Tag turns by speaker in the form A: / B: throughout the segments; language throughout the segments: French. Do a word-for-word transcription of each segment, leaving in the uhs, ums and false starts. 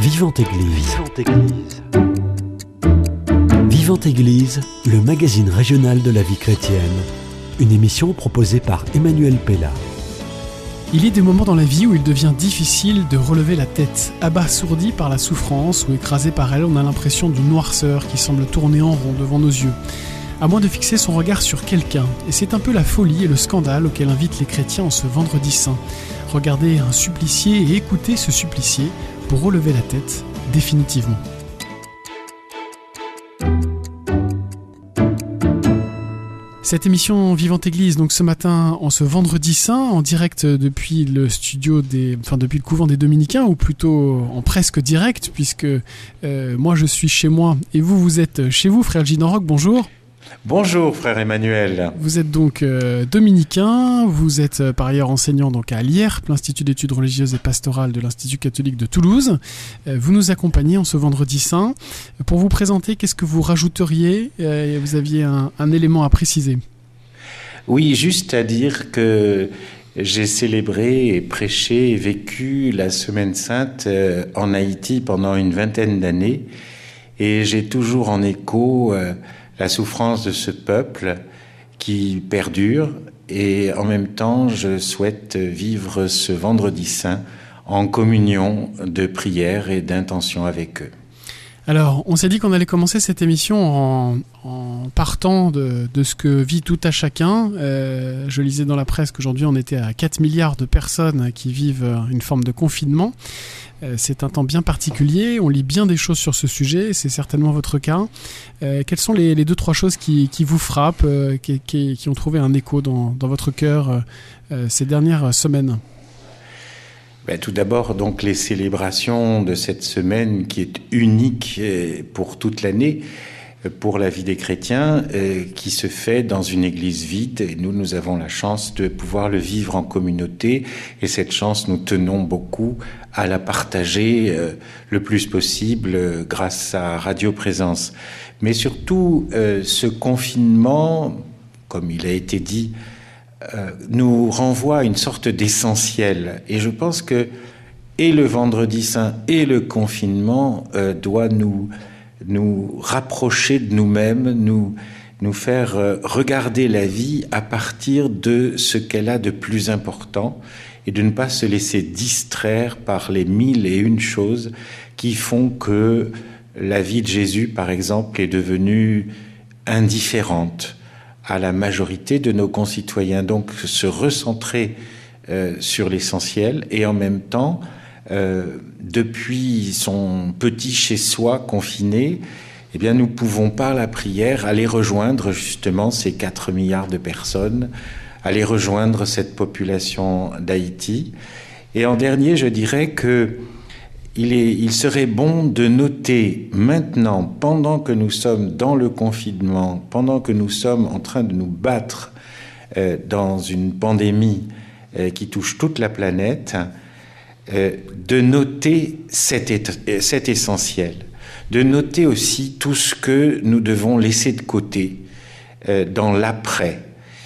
A: Vivante Église. Vivante Église. Vivante Église, le magazine régional de la vie chrétienne. Une émission proposée par Emmanuel Pella.
B: Il y a des moments dans la vie où il devient difficile de relever la tête. Abasourdi par la souffrance ou écrasé par elle, on a l'impression d'une noirceur qui semble tourner en rond devant nos yeux. À moins de fixer son regard sur quelqu'un. Et c'est un peu la folie et le scandale auquel invitent les chrétiens en ce vendredi saint. Regarder un supplicié et écouter ce supplicié pour relever la tête définitivement. Cette émission Vivante Église, donc ce matin, en ce vendredi saint, en direct depuis le studio des, enfin depuis le couvent des Dominicains, ou plutôt en presque direct, puisque euh, moi je suis chez moi et vous, vous êtes chez vous, frère Gilles Roch, bonjour.
C: Bonjour frère Emmanuel.
B: Vous êtes donc euh, dominicain, vous êtes euh, par ailleurs enseignant donc à l'I E R P, l'Institut d'études religieuses et pastorales de l'Institut catholique de Toulouse. Euh, vous nous accompagnez en ce vendredi saint. Pour vous présenter, qu'est-ce que vous rajouteriez ? euh, Vous aviez un, un élément à préciser.
C: Oui, juste à dire que j'ai célébré et prêché et vécu la Semaine Sainte euh, en Haïti pendant une vingtaine d'années et j'ai toujours en écho euh, la souffrance de ce peuple qui perdure et en même temps je souhaite vivre ce vendredi saint en communion de prière et d'intention avec eux.
B: Alors, on s'est dit qu'on allait commencer cette émission en, en partant de, de ce que vit tout à chacun. Euh, je lisais dans la presse qu'aujourd'hui on était à quatre milliards de personnes qui vivent une forme de confinement. Euh, c'est un temps bien particulier, on lit bien des choses sur ce sujet, c'est certainement votre cas. Euh, quelles sont les, les deux, trois choses qui, qui vous frappent, euh, qui, qui, qui ont trouvé un écho dans, dans votre cœur euh, ces dernières semaines ?
C: Ben, tout d'abord, donc, les célébrations de cette semaine qui est unique pour toute l'année, pour la vie des chrétiens, euh, qui se fait dans une église vide. Et nous, nous avons la chance de pouvoir le vivre en communauté. Et cette chance, nous tenons beaucoup à la partager euh, le plus possible euh, grâce à Radio Présence. Mais surtout, euh, ce confinement, comme il a été dit, Euh, nous renvoie à une sorte d'essentiel. Et je pense que et le vendredi saint et le confinement euh, doit nous, nous rapprocher de nous-mêmes, nous, nous faire euh, regarder la vie à partir de ce qu'elle a de plus important et de ne pas se laisser distraire par les mille et une choses qui font que la vie de Jésus, par exemple, est devenue indifférente à la majorité de nos concitoyens. Donc se recentrer euh, sur l'essentiel et en même temps, euh, depuis son petit chez-soi confiné, eh bien, nous pouvons par la prière aller rejoindre justement ces quatre milliards de personnes, aller rejoindre cette population d'Haïti. Et en dernier, je dirais que Il, est, il serait bon de noter maintenant, pendant que nous sommes dans le confinement, pendant que nous sommes en train de nous battre euh, dans une pandémie euh, qui touche toute la planète, euh, de noter cet, et, cet essentiel, de noter aussi tout ce que nous devons laisser de côté euh, dans l'après.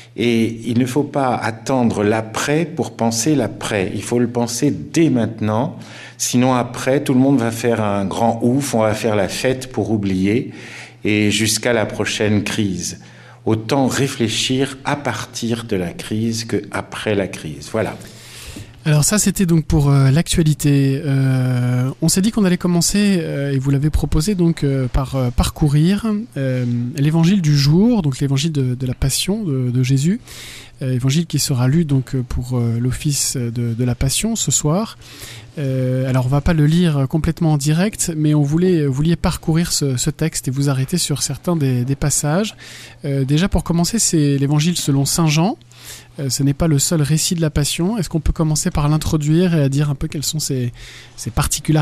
C: Et il ne faut pas attendre l'après pour penser l'après. Il faut le penser dès maintenant. Sinon, après, tout le monde va faire un grand ouf, on va faire la fête pour oublier, et jusqu'à la prochaine crise. Autant réfléchir à partir de la crise qu'après la crise. Voilà.
B: Alors ça, c'était donc pour euh, l'actualité. Euh, on s'est dit qu'on allait commencer, euh, et vous l'avez proposé, donc euh, par euh, parcourir euh, l'évangile du jour, donc l'évangile de, de la Passion de, de Jésus, euh, évangile qui sera lu donc pour euh, l'office de, de la Passion ce soir. Euh, alors on va pas le lire complètement en direct, mais on voulait, vouliez parcourir ce, ce texte et vous arrêter sur certains des, des passages. Euh, déjà pour commencer, c'est l'évangile selon saint Jean. Euh, ce n'est pas le seul récit de la Passion. Est-ce qu'on peut commencer par l'introduire et à dire un peu quelles sont ses, ses particularités ?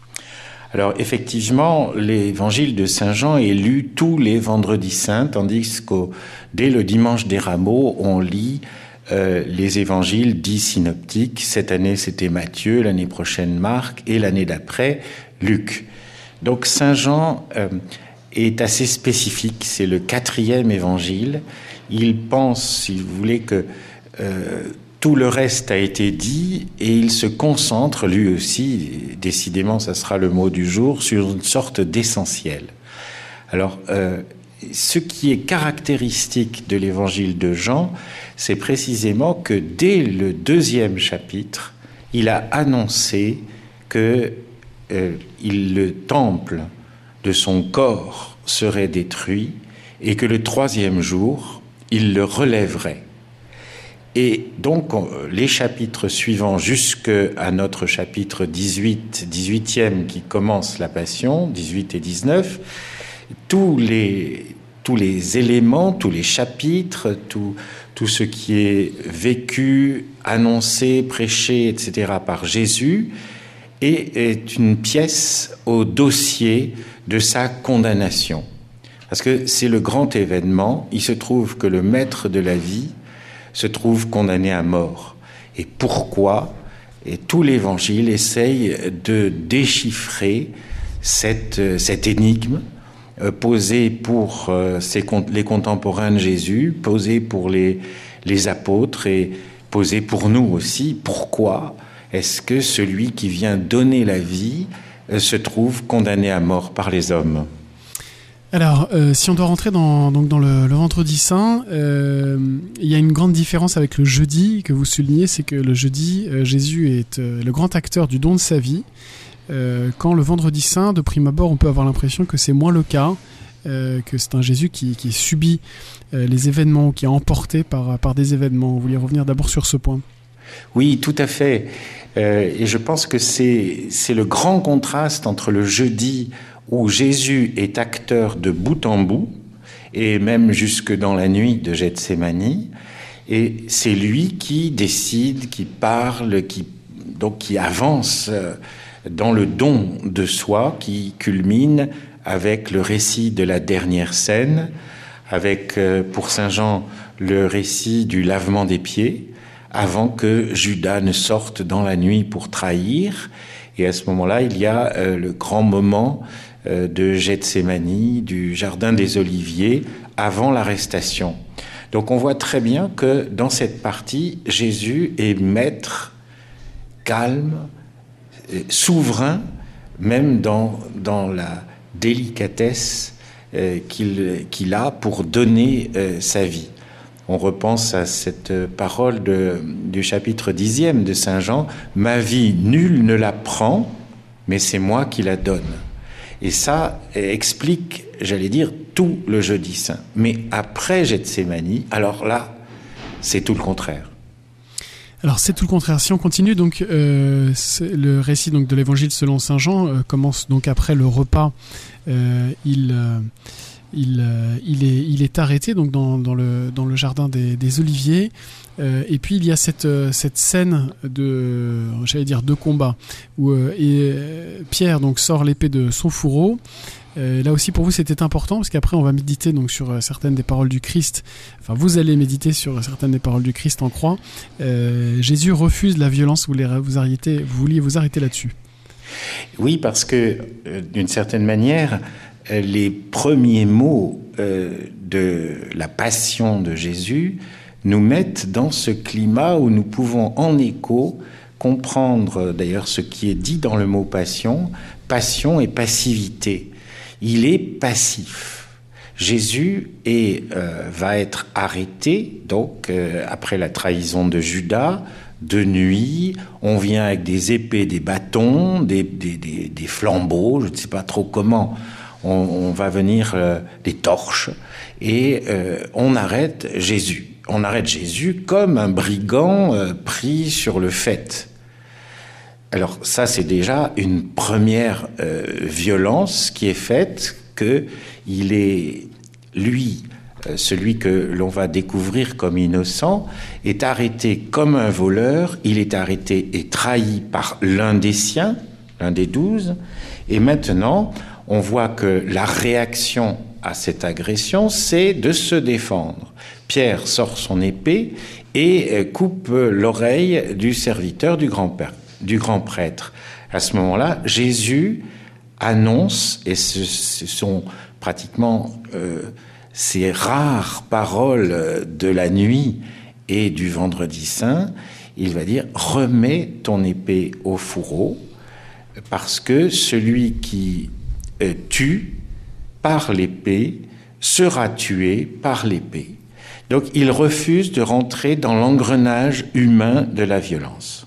C: Alors effectivement, l'évangile de saint Jean est lu tous les vendredis saints, tandis que dès le dimanche des Rameaux, on lit euh, les évangiles dits synoptiques. Cette année, c'était Matthieu, l'année prochaine Marc et l'année d'après Luc. Donc saint Jean euh, est assez spécifique, c'est le quatrième évangile. Il pense, si vous voulez, que euh, tout le reste a été dit et il se concentre lui aussi, décidément ça sera le mot du jour, sur une sorte d'essentiel. Alors, euh, ce qui est caractéristique de l'évangile de Jean, c'est précisément que dès le deuxième chapitre, il a annoncé que euh, il, le temple de son corps serait détruit et que le troisième jour, il le relèverait. Et donc, les chapitres suivants jusqu'à notre chapitre dix-huit, dix-huitième qui commence la Passion, dix-huit et dix-neuf, tous les, tous les éléments, tous les chapitres, tout, tout ce qui est vécu, annoncé, prêché, et cetera par Jésus est, est une pièce au dossier de sa condamnation. Parce que c'est le grand événement, il se trouve que le maître de la vie se trouve condamné à mort. Et pourquoi ? Et tout l'Évangile essaye de déchiffrer cette, cette énigme euh, posée pour euh, ces, les contemporains de Jésus, posée pour les, les apôtres et posée pour nous aussi. Pourquoi est-ce que celui qui vient donner la vie euh, se trouve condamné à mort par les hommes ?
B: Alors, euh, si on doit rentrer dans, donc dans le, le vendredi saint, euh, il y a une grande différence avec le jeudi que vous soulignez, c'est que le jeudi, euh, Jésus est euh, le grand acteur du don de sa vie, euh, quand le vendredi saint, de prime abord, on peut avoir l'impression que c'est moins le cas, euh, que c'est un Jésus qui, qui subit euh, les événements, qui est emporté par, par des événements. Vous voulez revenir d'abord sur ce point ?
C: Oui, tout à fait. Euh, et je pense que c'est, c'est le grand contraste entre le jeudi où Jésus est acteur de bout en bout, et même jusque dans la nuit de Gethsémani, et c'est lui qui décide, qui parle, qui, donc qui avance dans le don de soi, qui culmine avec le récit de la dernière scène, avec, pour Saint Jean, le récit du lavement des pieds, avant que Judas ne sorte dans la nuit pour trahir. Et à ce moment-là, il y a euh, le grand moment euh, de Gethsémani, du jardin des Oliviers, avant l'arrestation. Donc on voit très bien que dans cette partie, Jésus est maître, calme, souverain, même dans, dans la délicatesse euh, qu'il, qu'il a pour donner euh, sa vie. On repense à cette parole de, du chapitre dixième de Saint Jean, « Ma vie, nul ne la prend, mais c'est moi qui la donne. » Et ça explique, j'allais dire, tout le jeudi saint. Mais après Gethsémani, alors là, c'est tout le contraire.
B: Alors c'est tout le contraire. Si on continue, donc euh, le récit donc de l'Évangile selon Saint Jean euh, commence donc après le repas. Euh, il euh, Il, euh, il, est, il est arrêté donc dans, dans, le, dans le jardin des, des Oliviers, euh, et puis il y a cette, euh, cette scène de, j'allais dire, de combat où euh, et, euh, Pierre donc sort l'épée de son fourreau. Euh, là aussi pour vous c'était important parce qu'après on va méditer donc sur euh, certaines des paroles du Christ. Enfin vous allez méditer sur certaines des paroles du Christ en croix. Euh, Jésus refuse la violence. Vous, les, vous, arrêtez, vous vouliez vous arrêter là-dessus.
C: Oui, parce que euh, d'une certaine manière, les premiers mots euh, de la passion de Jésus nous mettent dans ce climat où nous pouvons en écho comprendre d'ailleurs ce qui est dit dans le mot passion, passion et passivité. Il est passif. Jésus est, euh, va être arrêté, donc euh, après la trahison de Judas, de nuit, on vient avec des épées, des bâtons, des, des, des, des flambeaux, je ne sais pas trop comment. On, on va venir euh, des torches et euh, on arrête Jésus. On arrête Jésus comme un brigand euh, pris sur le fait. Alors ça, c'est déjà une première euh, violence qui est faite, que il est, lui, euh, celui que l'on va découvrir comme innocent, est arrêté comme un voleur, il est arrêté et trahi par l'un des siens, l'un des douze, et maintenant, on voit que la réaction à cette agression, c'est de se défendre. Pierre sort son épée et coupe l'oreille du serviteur du grand, père, du grand prêtre. À ce moment-là, Jésus annonce, et ce, ce sont pratiquement euh, ces rares paroles de la nuit et du vendredi saint, il va dire « remets ton épée au fourreau » parce que celui qui euh, tue par l'épée sera tué par l'épée. Donc il refuse de rentrer dans l'engrenage humain de la violence.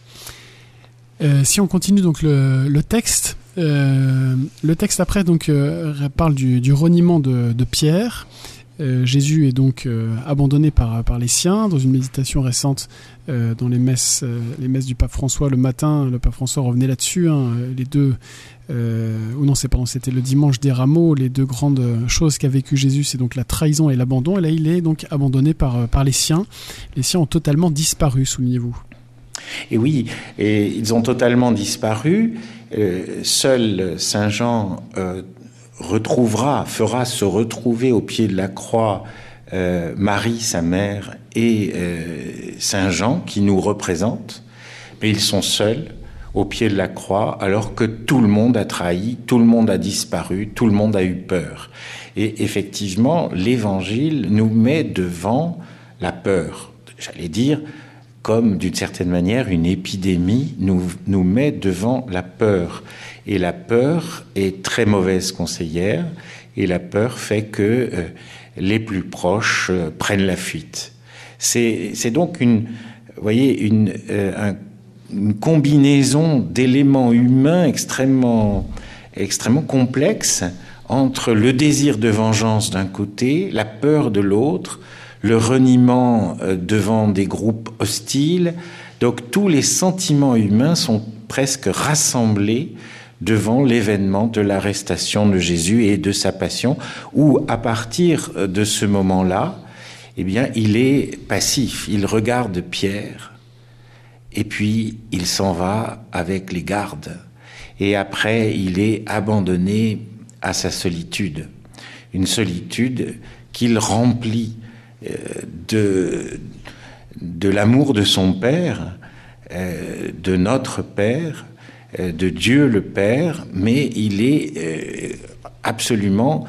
B: Euh, si on continue donc le, le texte, euh, le texte après donc euh, parle du, du reniement de, de Pierre. Euh, Jésus est donc euh, abandonné par, par les siens. Dans une méditation récente euh, dans les messes, euh, les messes du pape François le matin, le pape François revenait là-dessus. Hein, les deux, euh, ou non, c'est pardon, c'était le dimanche des Rameaux. Les deux grandes choses qu'a vécu Jésus, c'est donc la trahison et l'abandon. Et là, il est donc abandonné par, par les siens. Les siens ont totalement disparu, souvenez-vous.
C: Et oui, et ils ont totalement disparu. Euh, seul Saint Jean euh, retrouvera, fera se retrouver au pied de la croix euh, Marie, sa mère, et euh, Saint Jean qui nous représentent. Mais ils sont seuls au pied de la croix alors que tout le monde a trahi, tout le monde a disparu, tout le monde a eu peur. Et effectivement, l'Évangile nous met devant la peur, j'allais dire, comme d'une certaine manière une épidémie nous, nous met devant la peur. Et la peur est très mauvaise conseillère, et la peur fait que euh, les plus proches euh, prennent la fuite. C'est, c'est donc une, vous voyez, une, euh, un, une combinaison d'éléments humains extrêmement, extrêmement complexes entre le désir de vengeance d'un côté, la peur de l'autre, le reniement devant des groupes hostiles. Donc tous les sentiments humains sont presque rassemblés devant l'événement de l'arrestation de Jésus et de sa passion, où à partir de ce moment-là, eh bien, il est passif, il regarde Pierre, et puis il s'en va avec les gardes, et après il est abandonné à sa solitude, une solitude qu'il remplit De, de l'amour de son Père, euh, de notre Père, euh, de Dieu le Père, mais il est euh, absolument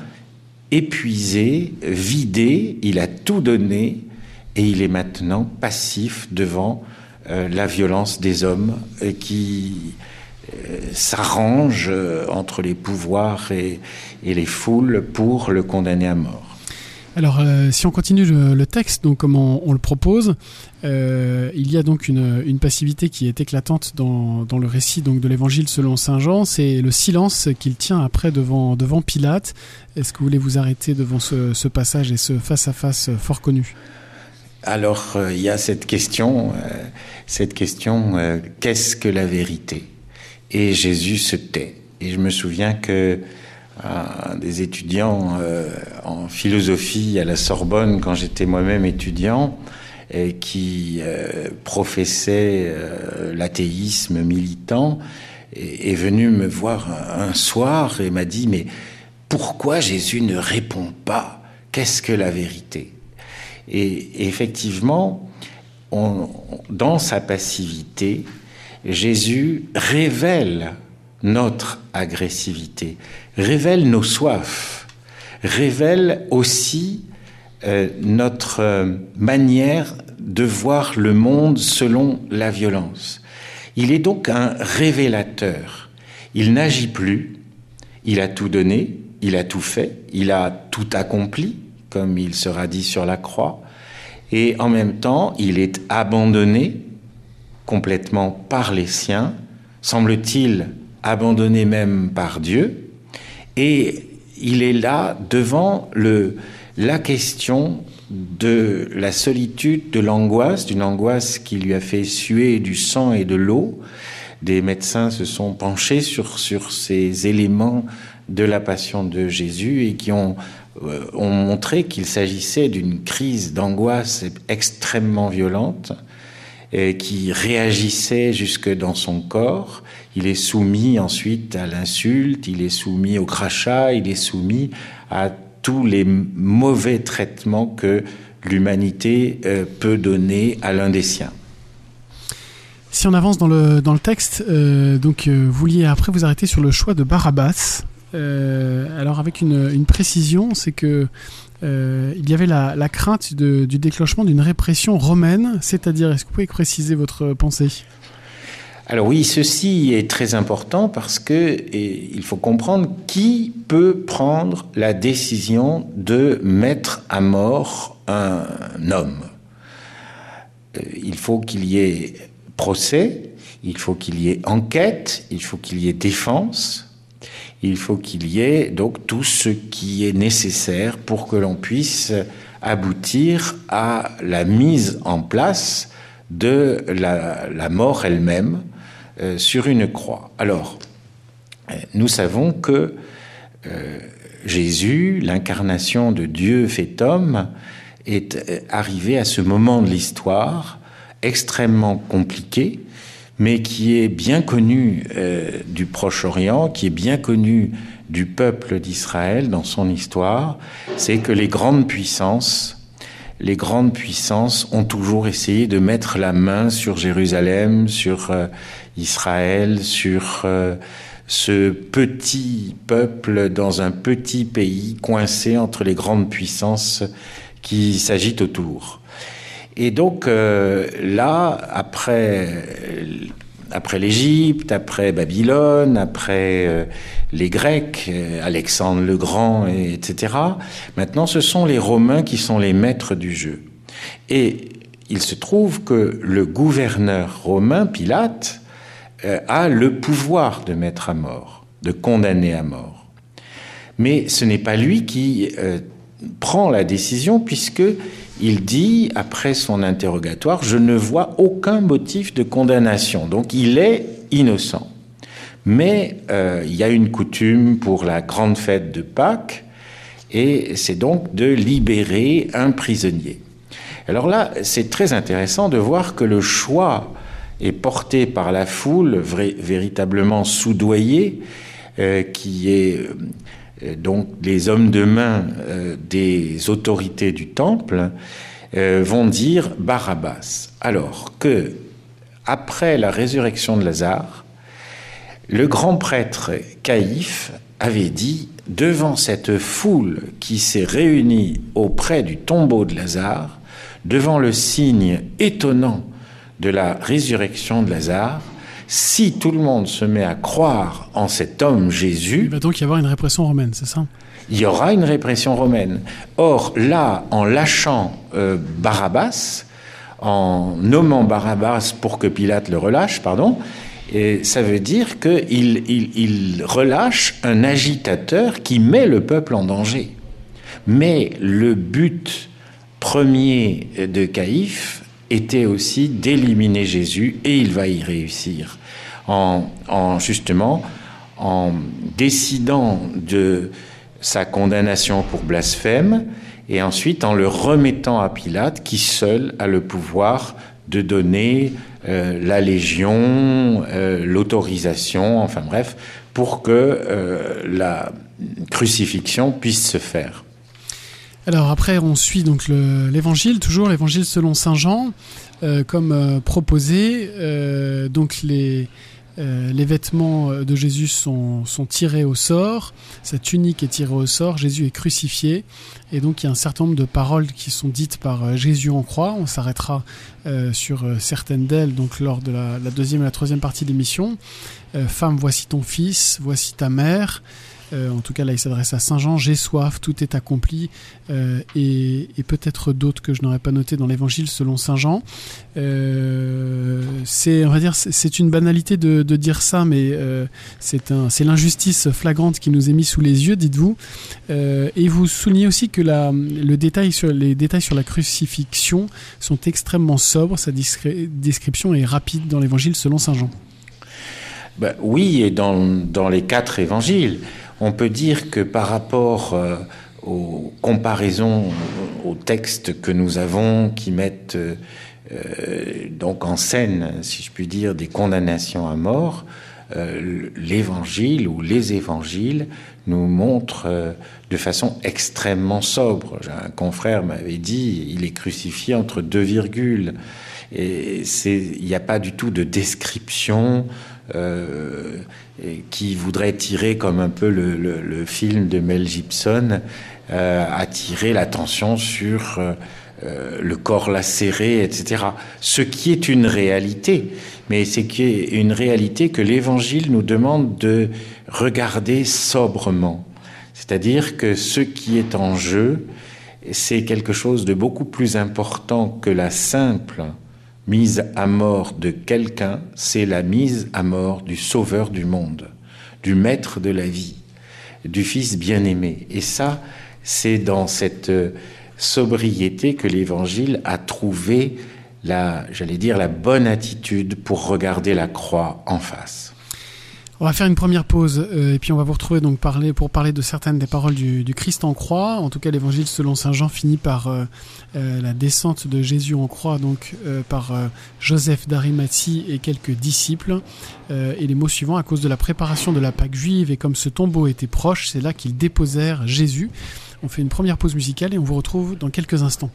C: épuisé, vidé, il a tout donné et il est maintenant passif devant euh, la violence des hommes euh, qui euh, s'arrangent euh, entre les pouvoirs et, et les foules pour le condamner à mort.
B: Alors, euh, si on continue le, le texte, donc comme on, on le propose, euh, il y a donc une, une passivité qui est éclatante dans, dans le récit donc de l'Évangile selon Saint Jean. C'est le silence qu'il tient après devant, devant Pilate. Est-ce que vous voulez vous arrêter devant ce, ce passage et ce face-à-face fort connu ?
C: Alors, euh, il y a cette question, euh, cette question, euh, qu'est-ce que la vérité ? Et Jésus se tait. Et je me souviens que un des étudiants euh, en philosophie à la Sorbonne, quand j'étais moi-même étudiant, et qui euh, professait euh, l'athéisme militant, est, est venu me voir un, un soir et m'a dit « Mais pourquoi Jésus ne répond pas ? Qu'est-ce que la vérité ?» Et, et effectivement, on, dans sa passivité, Jésus révèle notre agressivité, révèle nos soifs, révèle aussi euh, notre euh, manière de voir le monde selon la violence. Il est donc un révélateur. Il n'agit plus, il a tout donné, il a tout fait, il a tout accompli, comme il sera dit sur la croix, et en même temps, il est abandonné complètement par les siens, semble-t-il abandonné même par Dieu, et il est là devant le, la question de la solitude, de l'angoisse, d'une angoisse qui lui a fait suer du sang et de l'eau. Des médecins se sont penchés sur, sur ces éléments de la passion de Jésus et qui ont, euh, ont montré qu'il s'agissait d'une crise d'angoisse extrêmement violente et qui réagissait jusque dans son corps. Il est soumis ensuite à l'insulte, il est soumis au crachat, il est soumis à tous les mauvais traitements que l'humanité euh, peut donner à l'un des siens.
B: Si on avance dans le, dans le texte, euh, donc euh, vous vouliez après vous arrêter sur le choix de Barabbas. Euh, alors avec une, une précision, c'est que euh, il y avait la, la crainte de, du déclenchement d'une répression romaine, c'est-à-dire, est-ce que vous pouvez préciser votre pensée ?
C: Alors oui, ceci est très important parce que et, il faut comprendre qui peut prendre la décision de mettre à mort un homme. Euh, il faut qu'il y ait procès, il faut qu'il y ait enquête, il faut qu'il y ait défense, il faut qu'il y ait donc tout ce qui est nécessaire pour que l'on puisse aboutir à la mise en place de la, la mort elle-même euh, sur une croix. Alors, euh, nous savons que euh, Jésus, l'incarnation de Dieu fait homme, est euh, arrivé à ce moment de l'histoire extrêmement compliqué, mais qui est bien connu euh, du Proche-Orient, qui est bien connu du peuple d'Israël dans son histoire, c'est que les grandes puissances, les grandes puissances ont toujours essayé de mettre la main sur Jérusalem, sur euh, Israël, sur euh, ce petit peuple dans un petit pays coincé entre les grandes puissances qui s'agitent autour. Et donc euh, là, après, après l'Égypte, après Babylone, après euh, les Grecs, Alexandre le Grand, et, etc., maintenant ce sont les Romains qui sont les maîtres du jeu. Et il se trouve que le gouverneur romain, Pilate, euh, a le pouvoir de mettre à mort, de condamner à mort. Mais ce n'est pas lui qui euh, prend la décision, puisque il dit, après son interrogatoire, « Je ne vois aucun motif de condamnation ». Donc, il est innocent. Mais euh, il y a une coutume pour la grande fête de Pâques, et c'est donc de libérer un prisonnier. Alors là, c'est très intéressant de voir que le choix est porté par la foule, vrai, véritablement soudoyée, euh, qui est... Euh, donc les hommes de main euh, des autorités du temple euh, vont dire Barabbas. Alors que, après la résurrection de Lazare, le grand prêtre Caïphe avait dit, devant cette foule qui s'est réunie auprès du tombeau de Lazare, devant le signe étonnant de la résurrection de Lazare, si tout le monde se met à croire en cet homme Jésus...
B: Il va donc y avoir une répression romaine, c'est ça ?
C: Il y aura une répression romaine. Or, là, en lâchant euh, Barabbas, en nommant Barabbas pour que Pilate le relâche, pardon, et ça veut dire qu'il il, il relâche un agitateur qui met le peuple en danger. Mais le but premier de Caïphe était aussi d'éliminer Jésus, et il va y réussir en, en justement en décidant de sa condamnation pour blasphème et ensuite en le remettant à Pilate, qui seul a le pouvoir de donner euh, la légion, euh, l'autorisation, enfin bref, pour que euh, la crucifixion puisse se faire.
B: Alors après, on suit donc le, l'évangile, toujours l'évangile selon saint Jean, euh, comme euh, proposé. Euh, donc les, euh, les vêtements de Jésus sont, sont tirés au sort, sa tunique est tirée au sort, Jésus est crucifié, et donc il y a un certain nombre de paroles qui sont dites par Jésus en croix. On s'arrêtera euh, sur certaines d'elles donc lors de la, la deuxième et la troisième partie de l'émission. Euh, Femme, voici ton fils, voici ta mère. Euh, en tout cas, là, il s'adresse à saint Jean. J'ai soif, tout est accompli. Euh, et, et peut-être d'autres que je n'aurais pas noté dans l'évangile selon saint Jean. Euh, c'est, on va dire, c'est, c'est une banalité de, de dire ça, mais euh, c'est, un, c'est l'injustice flagrante qui nous est mise sous les yeux, dites-vous. Euh, et vous soulignez aussi que la, le détail sur, les détails sur la crucifixion sont extrêmement sobres. Sa discré- description est rapide dans l'évangile selon saint Jean.
C: Ben, oui, et dans, dans les quatre évangiles. On peut dire que par rapport euh, aux comparaisons, aux textes que nous avons qui mettent euh, donc en scène, si je puis dire, des condamnations à mort, euh, l'évangile ou les évangiles nous montrent euh, de façon extrêmement sobre. Un confrère m'avait dit, il est crucifié entre deux virgules. Et c'est, il n'y a pas du tout de description euh, qui voudrait tirer, comme un peu le, le, le film de Mel Gibson, euh, attirer l'attention sur euh, euh, le corps lacéré, et cetera. Ce qui est une réalité, mais c'est qui est une réalité que l'Évangile nous demande de regarder sobrement. C'est-à-dire que ce qui est en jeu, c'est quelque chose de beaucoup plus important que la simple mise à mort de quelqu'un, c'est la mise à mort du sauveur du monde, du maître de la vie, du fils bien-aimé. Et ça, c'est dans cette sobriété que l'Évangile a trouvé la, j'allais dire, la bonne attitude pour regarder la croix en face.
B: On va faire une première pause euh, et puis on va vous retrouver donc parler, pour parler de certaines des paroles du, du Christ en croix. En tout cas, l'évangile selon saint Jean finit par euh, euh, la descente de Jésus en croix, donc euh, par euh, Joseph d'Arimathie et quelques disciples. Euh, et les mots suivants: à cause de la préparation de la Pâque juive et comme ce tombeau était proche, c'est là qu'ils déposèrent Jésus. On fait une première pause musicale et on vous retrouve dans quelques instants.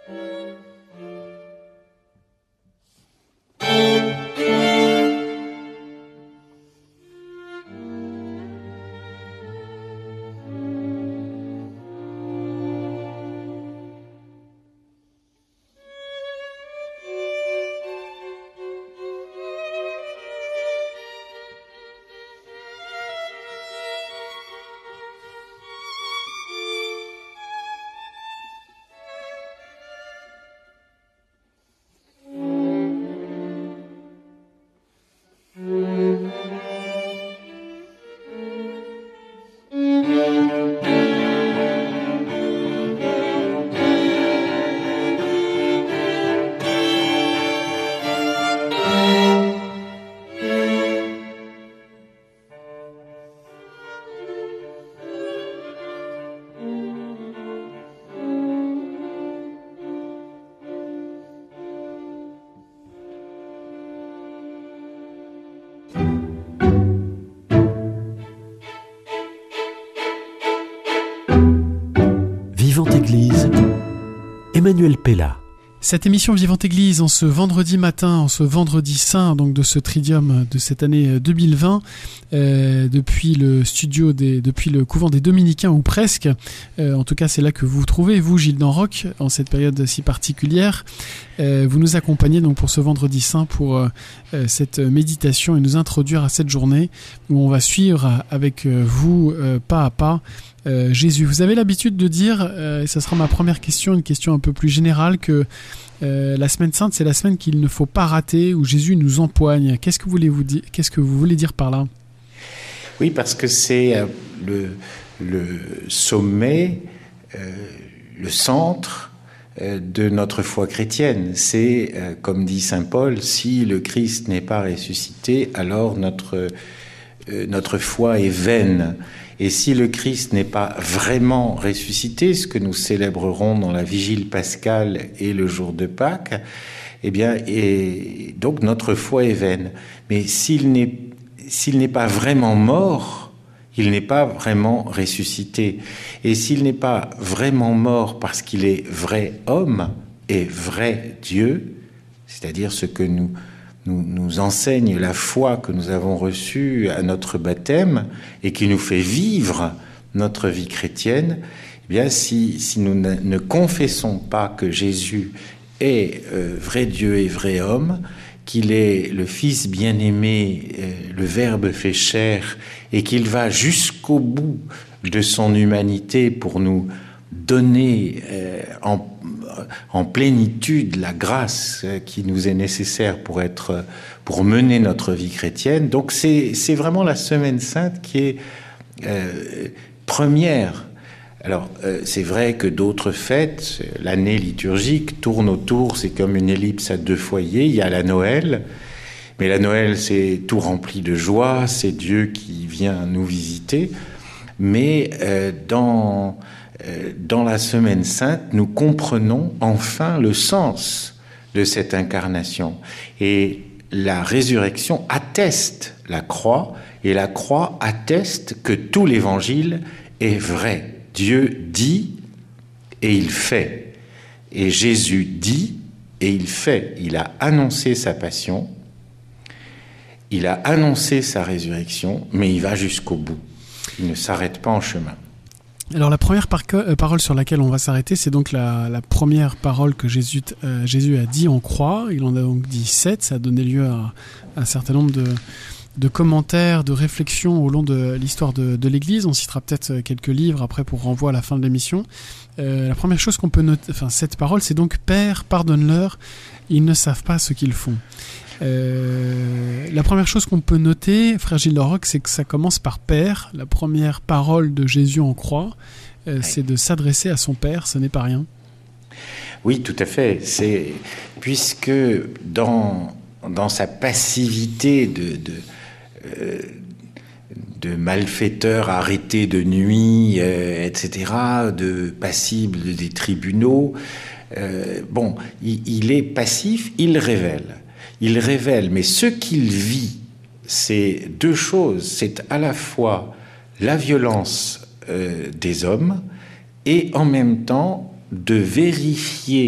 A: Vivante Église, Emmanuel Pella.
B: Cette émission Vivante Église en ce vendredi matin, en ce vendredi saint donc de ce tridium de cette année deux mille vingt, euh, depuis le studio des, depuis le couvent des Dominicains ou presque. Euh, en tout cas, c'est là que vous vous trouvez, vous, Gilles d'Enroc, en cette période si particulière. Euh, vous nous accompagnez donc pour ce vendredi saint pour euh, cette méditation et nous introduire à cette journée où on va suivre avec vous euh, pas à pas Euh, Jésus. Vous avez l'habitude de dire, euh, et ça sera ma première question, une question un peu plus générale, que euh, la semaine sainte, c'est la semaine qu'il ne faut pas rater, où Jésus nous empoigne. Qu'est-ce que voulez-vous dire, qu'est-ce que vous voulez dire par là ?
C: Oui, parce que c'est euh, le, le sommet, euh, le centre euh, de notre foi chrétienne. C'est, euh, comme dit saint Paul, si le Christ n'est pas ressuscité, alors notre, euh, notre foi est vaine. Et si le Christ n'est pas vraiment ressuscité, ce que nous célébrerons dans la vigile pascale et le jour de Pâques, eh bien, et donc notre foi est vaine. Mais s'il n'est, s'il n'est pas vraiment mort, il n'est pas vraiment ressuscité. Et s'il n'est pas vraiment mort parce qu'il est vrai homme et vrai Dieu, c'est-à-dire ce que nous Nous, nous enseigne la foi que nous avons reçue à notre baptême et qui nous fait vivre notre vie chrétienne, eh bien, si, si nous ne, ne confessons pas que Jésus est euh, vrai Dieu et vrai homme, qu'il est le Fils bien-aimé, euh, le Verbe fait chair, et qu'il va jusqu'au bout de son humanité pour nous donner euh, en, en plénitude la grâce qui nous est nécessaire pour être, pour mener notre vie chrétienne. Donc c'est, c'est vraiment la Semaine Sainte qui est euh, première. Alors euh, c'est vrai que d'autres fêtes, l'année liturgique tourne autour, c'est comme une ellipse à deux foyers. Il y a la Noël, mais la Noël c'est tout rempli de joie, c'est Dieu qui vient nous visiter. Mais euh, dans Dans la Semaine Sainte, nous comprenons enfin le sens de cette incarnation. Et la résurrection atteste la croix, et la croix atteste que tout l'Évangile est vrai. Dieu dit et il fait. Et Jésus dit et il fait. Il a annoncé sa passion, il a annoncé sa résurrection, mais il va jusqu'au bout. Il ne s'arrête pas en chemin.
B: Alors la première par- euh, parole sur laquelle on va s'arrêter, c'est donc la, la première parole que Jésus, euh, Jésus a dit en croix. Il en a donc dit sept, ça a donné lieu à, à un certain nombre de, de commentaires, de réflexions au long de l'histoire de, de l'Église. On citera peut-être quelques livres après pour renvoi à la fin de l'émission. Euh, la première chose qu'on peut noter, enfin cette parole, c'est donc « Père, pardonne-leur, ils ne savent pas ce qu'ils font ». Euh, la première chose qu'on peut noter, frère Gilles d'Enroc, c'est que ça commence par Père. La première parole de Jésus en croix, euh, oui. c'est de s'adresser à son Père, ce n'est pas rien.
C: Oui, tout à fait. C'est, puisque dans, dans sa passivité de, de, euh, de malfaiteur arrêté de nuit, euh, et cetera, de passible des tribunaux, euh, bon, il, il est passif, il révèle. Il révèle, mais ce qu'il vit, c'est deux choses. C'est à la fois la violence euh, des hommes et en même temps de vérifier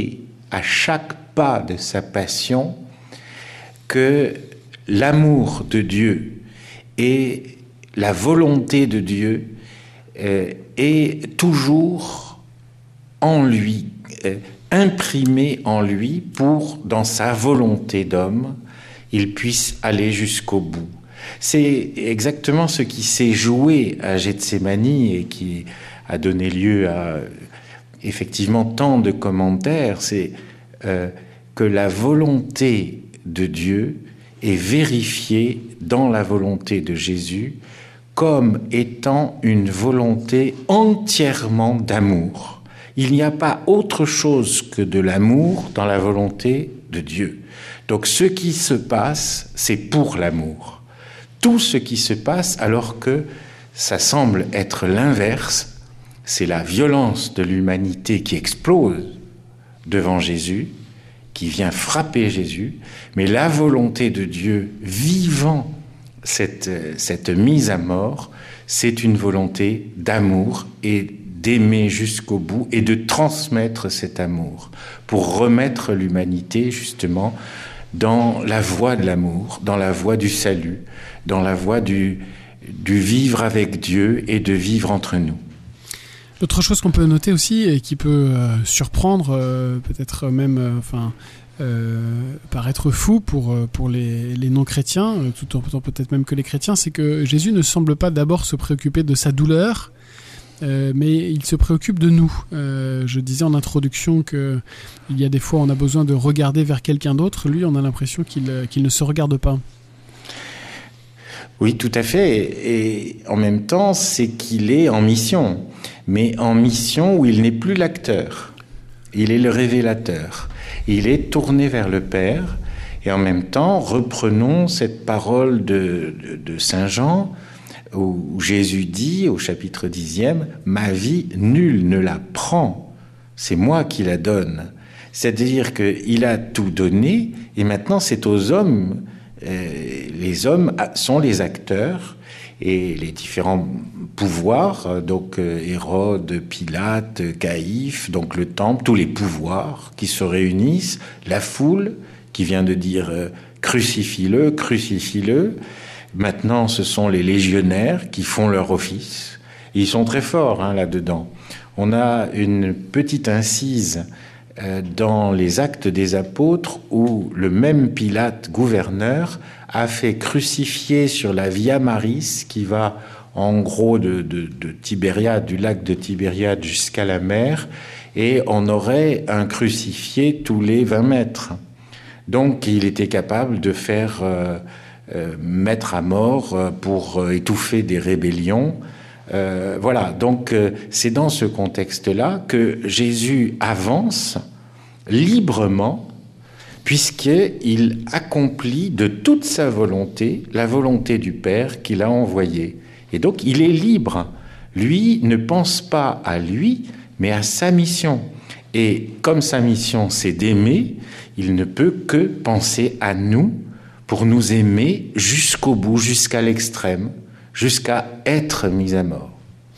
C: à chaque pas de sa passion que l'amour de Dieu et la volonté de Dieu euh, est toujours en lui, euh, imprimée en lui pour, dans sa volonté d'homme, il puisse aller jusqu'au bout. C'est exactement ce qui s'est joué à Gethsémani et qui a donné lieu à effectivement tant de commentaires, c'est euh, que la volonté de Dieu est vérifiée dans la volonté de Jésus comme étant une volonté entièrement d'amour. Il n'y a pas autre chose que de l'amour dans la volonté de Dieu. Donc ce qui se passe, c'est pour l'amour. Tout ce qui se passe, alors que ça semble être l'inverse, c'est la violence de l'humanité qui explose devant Jésus, qui vient frapper Jésus, mais la volonté de Dieu vivant cette, cette mise à mort, c'est une volonté d'amour et d'aimer jusqu'au bout et de transmettre cet amour pour remettre l'humanité justement dans la voie de l'amour, dans la voie du salut, dans la voie du, du vivre avec Dieu et de vivre entre nous.
B: L'autre chose qu'on peut noter aussi et qui peut euh, surprendre, euh, peut-être même euh, enfin, euh, paraître fou pour, pour les, les non-chrétiens, tout autant peut-être même que les chrétiens, c'est que Jésus ne semble pas d'abord se préoccuper de sa douleur, euh, mais il se préoccupe de nous. Euh, je disais en introduction qu'il y a des fois on a besoin de regarder vers quelqu'un d'autre, lui on a l'impression qu'il, qu'il ne se regarde pas.
C: Oui, tout à fait. Et en même temps, c'est qu'il est en mission. Mais en mission où il n'est plus l'acteur. Il est le révélateur. Il est tourné vers le Père. Et en même temps, reprenons cette parole de, de, de Saint Jean, où Jésus dit, au chapitre dixième, « Ma vie, nul ne la prend. C'est moi qui la donne. » C'est-à-dire qu'il a tout donné, et maintenant c'est aux hommes. Euh, les hommes sont les acteurs et les différents pouvoirs, donc euh, Hérode, Pilate, Caïphe, donc le temple, tous les pouvoirs qui se réunissent, la foule qui vient de dire euh, crucifie-le, crucifie-le. Maintenant, ce sont les légionnaires qui font leur office. Ils sont très forts hein, là-dedans. On a une petite incise dans les Actes des Apôtres où le même Pilate, gouverneur, a fait crucifier sur la Via Maris, qui va en gros de, de, de Tibériade, du lac de Tibériade jusqu'à la mer, et on aurait un crucifié tous les vingt mètres. Donc il était capable de faire euh, euh, mettre à mort pour euh, étouffer des rébellions. Euh, voilà, donc euh, c'est dans ce contexte-là que Jésus avance librement, puisqu'il accomplit de toute sa volonté la volonté du Père qu'il a envoyé. Et donc il est libre. Lui ne pense pas à lui, mais à sa mission. Et comme sa mission, c'est d'aimer, il ne peut que penser à nous pour nous aimer jusqu'au bout, jusqu'à l'extrême, jusqu'à être mis à mort.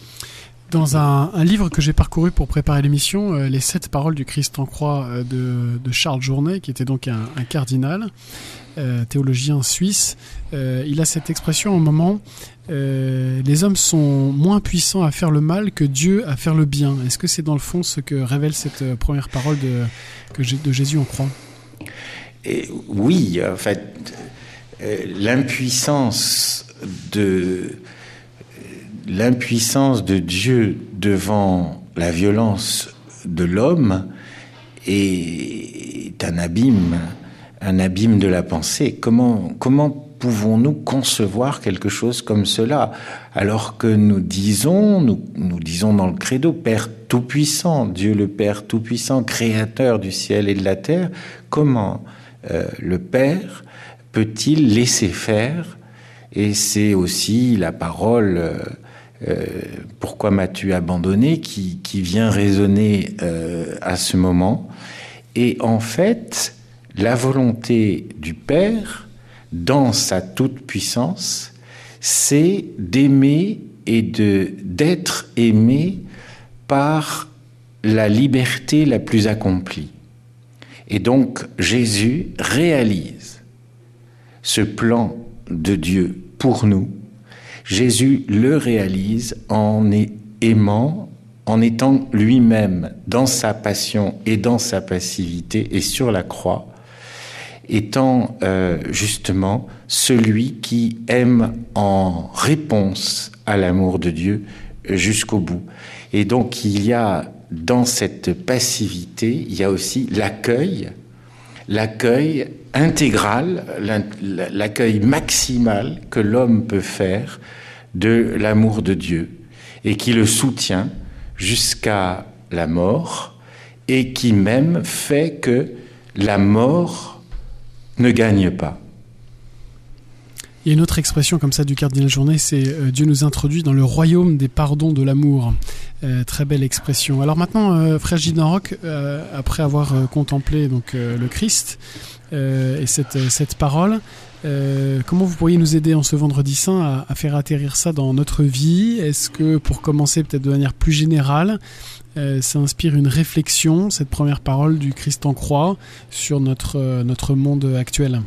B: Dans un, un livre que j'ai parcouru pour préparer l'émission, euh, Les sept paroles du Christ en croix euh, de, de Charles Journet, qui était donc un, un cardinal, euh, théologien suisse, euh, il a cette expression au moment euh, « Les hommes sont moins puissants à faire le mal que Dieu à faire le bien ». Est-ce que c'est dans le fond ce que révèle cette euh, première parole de, que j'ai, de Jésus en croix ?
C: Et oui, en fait, euh, l'impuissance de... L'impuissance de Dieu devant la violence de l'homme est un abîme, un abîme de la pensée. Comment, comment pouvons-nous concevoir quelque chose comme cela, alors que nous disons, nous, nous disons dans le credo, Père Tout-Puissant, Dieu le Père Tout-Puissant, Créateur du ciel et de la terre, comment euh, le Père peut-il laisser faire? Et c'est aussi la parole euh, euh, « Pourquoi m'as-tu abandonné ?» qui, qui vient résonner euh, à ce moment. Et en fait, la volonté du Père, dans sa toute-puissance, c'est d'aimer et de, d'être aimé par la liberté la plus accomplie. Et donc Jésus réalise ce plan de Dieu pour nous. Jésus le réalise en aimant, en étant lui-même dans sa passion et dans sa passivité et sur la croix, étant euh, justement celui qui aime en réponse à l'amour de Dieu jusqu'au bout. Et donc il y a dans cette passivité, il y a aussi l'accueil, l'accueil intégral, l'accueil maximal que l'homme peut faire de l'amour de Dieu et qui le soutient jusqu'à la mort et qui même fait que la mort ne gagne pas.
B: Il y a une autre expression comme ça du cardinal Journet, c'est euh, Dieu nous introduit dans le royaume des pardons de l'amour. Euh, très belle expression. Alors maintenant, euh, frère Gilles Roch, euh, après avoir euh, contemplé donc euh, le Christ euh, et cette cette parole, euh, comment vous pourriez nous aider en ce vendredi saint à, à faire atterrir ça dans notre vie? Est-ce que, pour commencer peut-être de manière plus générale, euh, ça inspire une réflexion, cette première parole du Christ en croix, sur notre euh, notre monde actuel?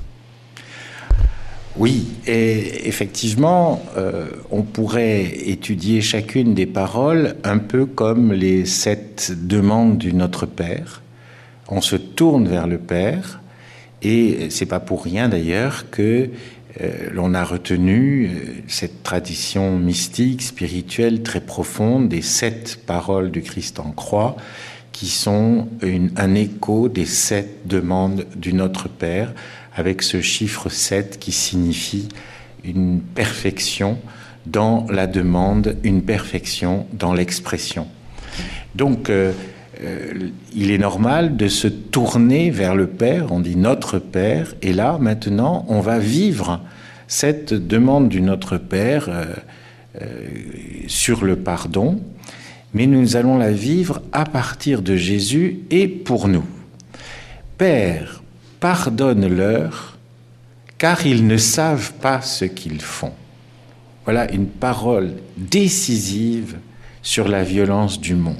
C: Oui, et effectivement, euh, on pourrait étudier chacune des paroles un peu comme les sept demandes du Notre Père. On se tourne vers le Père, et c'est pas pour rien d'ailleurs que euh, l'on a retenu euh, cette tradition mystique, spirituelle très profonde des sept paroles du Christ en croix, qui sont une, un écho des sept demandes du Notre Père, avec ce chiffre sept qui signifie une perfection dans la demande, une perfection dans l'expression. Donc, euh, euh, il est normal de se tourner vers le Père, on dit notre Père, et là, maintenant, on va vivre cette demande du Notre Père euh, euh, sur le pardon, mais nous allons la vivre à partir de Jésus et pour nous. Père, pardonne-leur, car ils ne savent pas ce qu'ils font. Voilà une parole décisive sur la violence du monde.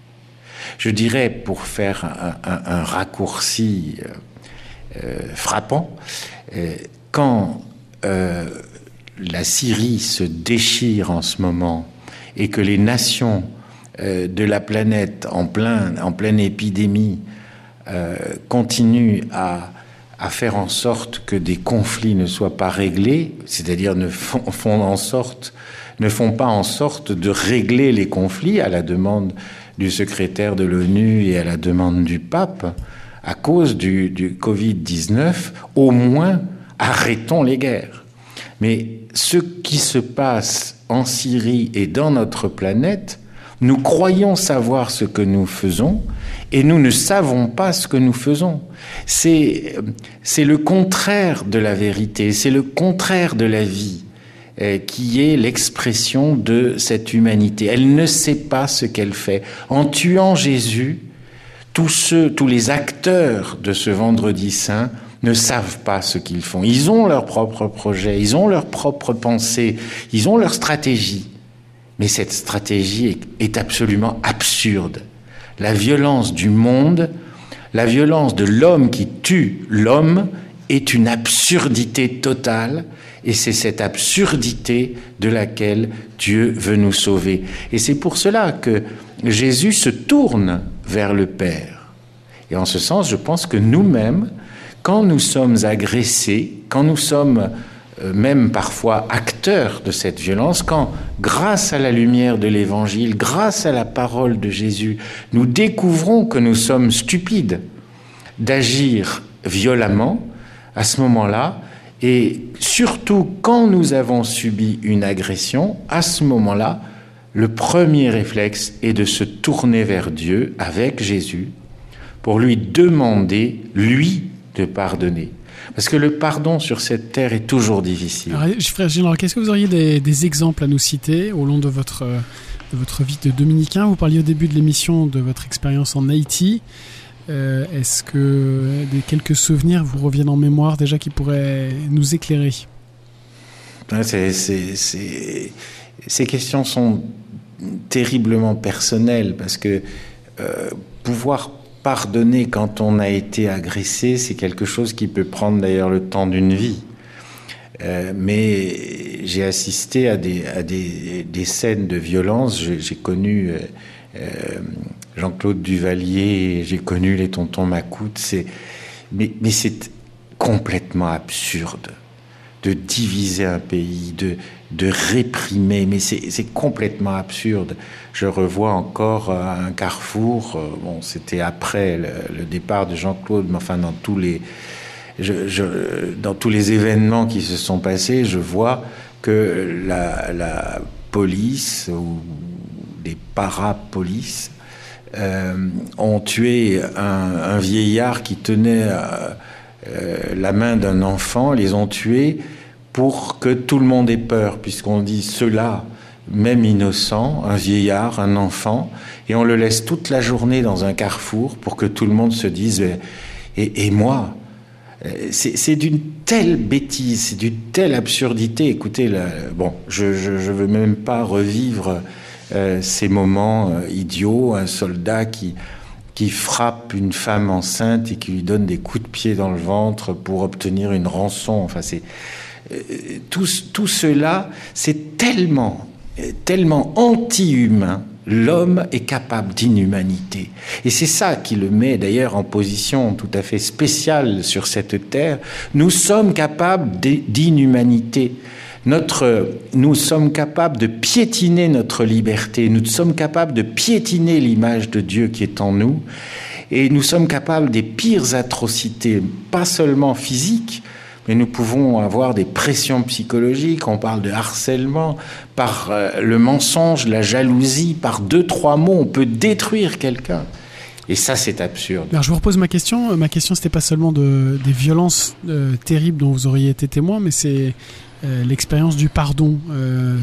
C: Je dirais, pour faire un, un, un raccourci euh, frappant, euh, quand euh, la Syrie se déchire en ce moment et que les nations euh, de la planète en, plein, en pleine épidémie euh, continuent à à faire en sorte que des conflits ne soient pas réglés, c'est-à-dire ne font, font en sorte, ne font pas en sorte de régler les conflits à la demande du secrétaire de l'ONU et à la demande du pape, à cause du, du covid dix-neuf, au moins arrêtons les guerres. Mais ce qui se passe en Syrie et dans notre planète, nous croyons savoir ce que nous faisons et nous ne savons pas ce que nous faisons. C'est, c'est le contraire de la vérité, c'est le contraire de la vie euh, qui est l'expression de cette humanité. Elle ne sait pas ce qu'elle fait. En tuant Jésus, tous ceux, tous les acteurs de ce vendredi saint ne savent pas ce qu'ils font. Ils ont leur propre projet, ils ont leur propre pensée, ils ont leur stratégie. Mais cette stratégie est, est absolument absurde. La violence du monde, la violence de l'homme qui tue l'homme est une absurdité totale, et c'est cette absurdité de laquelle Dieu veut nous sauver. Et c'est pour cela que Jésus se tourne vers le Père. Et en ce sens, je pense que nous-mêmes, quand nous sommes agressés, quand nous sommes même parfois acteurs de cette violence, quand, grâce à la lumière de l'Évangile, grâce à la parole de Jésus, nous découvrons que nous sommes stupides d'agir violemment, à ce moment-là, et surtout quand nous avons subi une agression, à ce moment-là, le premier réflexe est de se tourner vers Dieu avec Jésus pour lui demander, lui, de pardonner. Parce que le pardon sur cette terre est toujours difficile.
B: Alors, frère Gilles, qu'est-ce que vous auriez des, des exemples à nous citer au long de votre, de votre vie de dominicain? Vous parliez au début de l'émission de votre expérience en Haïti. Euh, est-ce que des, quelques souvenirs vous reviennent en mémoire déjà qui pourraient nous éclairer?
C: c'est, c'est, c'est, Ces questions sont terriblement personnelles parce que euh, pouvoir pardonner quand on a été agressé, c'est quelque chose qui peut prendre d'ailleurs le temps d'une vie. Euh, mais j'ai assisté à des, à des, des scènes de violence. J'ai, j'ai connu euh, euh, Jean-Claude Duvalier, j'ai connu les tontons Macoute. C'est, mais, mais c'est complètement absurde de diviser un pays, de, de réprimer. Mais c'est, c'est complètement absurde. Je revois encore un carrefour. Bon, c'était après le, le départ de Jean-Claude, mais enfin dans tous les Je, je, dans tous les événements qui se sont passés, je vois que la, la police ou des parapolices euh, ont tué un, un vieillard qui tenait euh, la main d'un enfant, les ont tués pour que tout le monde ait peur, puisqu'on dit ceux-là, même innocents, un vieillard, un enfant, et on le laisse toute la journée dans un carrefour pour que tout le monde se dise et, et moi C'est, c'est d'une telle bêtise, c'est d'une telle absurdité. Écoutez, là, bon, je ne veux même pas revivre euh, ces moments euh, idiots. Un soldat qui, qui frappe une femme enceinte et qui lui donne des coups de pied dans le ventre pour obtenir une rançon. Enfin, c'est, euh, tout, tout cela, c'est tellement, tellement anti-humain. L'homme est capable d'inhumanité. Et c'est ça qui le met d'ailleurs en position tout à fait spéciale sur cette terre. Nous sommes capables d'inhumanité. Notre, nous sommes capables de piétiner notre liberté. Nous sommes capables de piétiner l'image de Dieu qui est en nous. Et nous sommes capables des pires atrocités, pas seulement physiques, mais nous pouvons avoir des pressions psychologiques, on parle de harcèlement, par euh, le mensonge, la jalousie, par deux, trois mots, on peut détruire quelqu'un. Et ça, c'est absurde.
B: Alors, je vous repose ma question. Ma question, c'était pas seulement de, des violences euh, terribles dont vous auriez été témoin, mais c'est euh, l'expérience du pardon. Euh...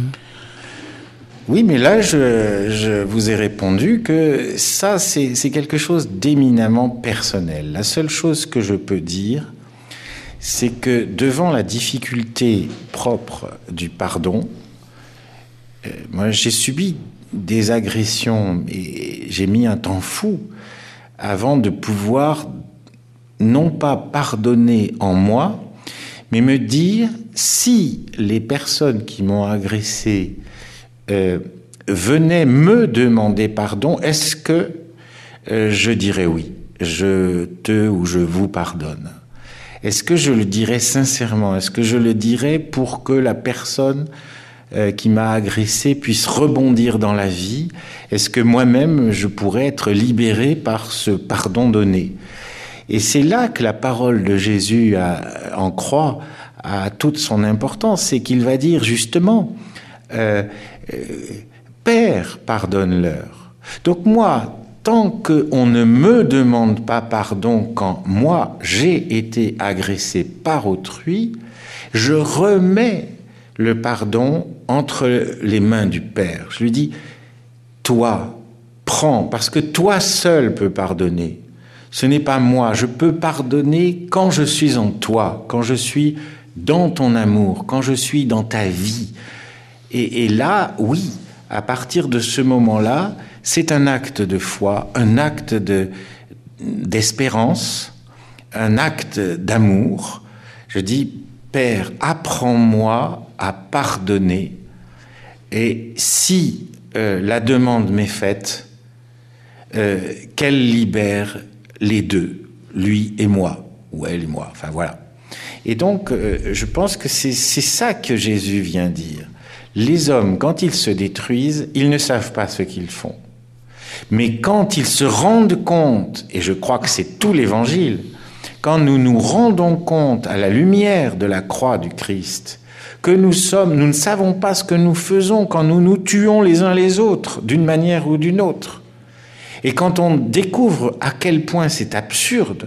C: Oui, mais là, je, je vous ai répondu que ça, c'est, c'est quelque chose d'éminemment personnel. La seule chose que je peux dire, c'est que devant la difficulté propre du pardon, euh, moi j'ai subi des agressions et j'ai mis un temps fou avant de pouvoir non pas pardonner en moi, mais me dire si les personnes qui m'ont agressé euh, venaient me demander pardon, est-ce que euh, je dirais oui, je te ou je vous pardonne? Est-ce que je le dirais sincèrement? Est-ce que je le dirais pour que la personne euh, qui m'a agressé puisse rebondir dans la vie? Est-ce que moi-même, je pourrais être libéré par ce pardon donné? Et c'est là que la parole de Jésus a, en croix a toute son importance. C'est qu'il va dire justement, euh, euh, Père, pardonne-leur. Donc moi, tant qu'on ne me demande pas pardon quand moi j'ai été agressé par autrui, je remets le pardon entre les mains du Père. Je lui dis, toi, prends, parce que toi seul peux pardonner. Ce n'est pas moi, je peux pardonner quand je suis en toi, quand je suis dans ton amour, quand je suis dans ta vie. Et, et là, oui, à partir de ce moment-là, c'est un acte de foi, un acte de, d'espérance, un acte d'amour. Je dis, Père, apprends-moi à pardonner. Et si euh, la demande m'est faite, euh, qu'elle libère les deux, lui et moi, ou elle et moi, enfin voilà. Et donc, euh, je pense que c'est, c'est ça que Jésus vient dire. Les hommes, quand ils se détruisent, ils ne savent pas ce qu'ils font. Mais quand ils se rendent compte, et je crois que c'est tout l'Évangile, quand nous nous rendons compte à la lumière de la croix du Christ, que nous sommes, nous ne savons pas ce que nous faisons quand nous nous tuons les uns les autres, d'une manière ou d'une autre. Et quand on découvre à quel point c'est absurde,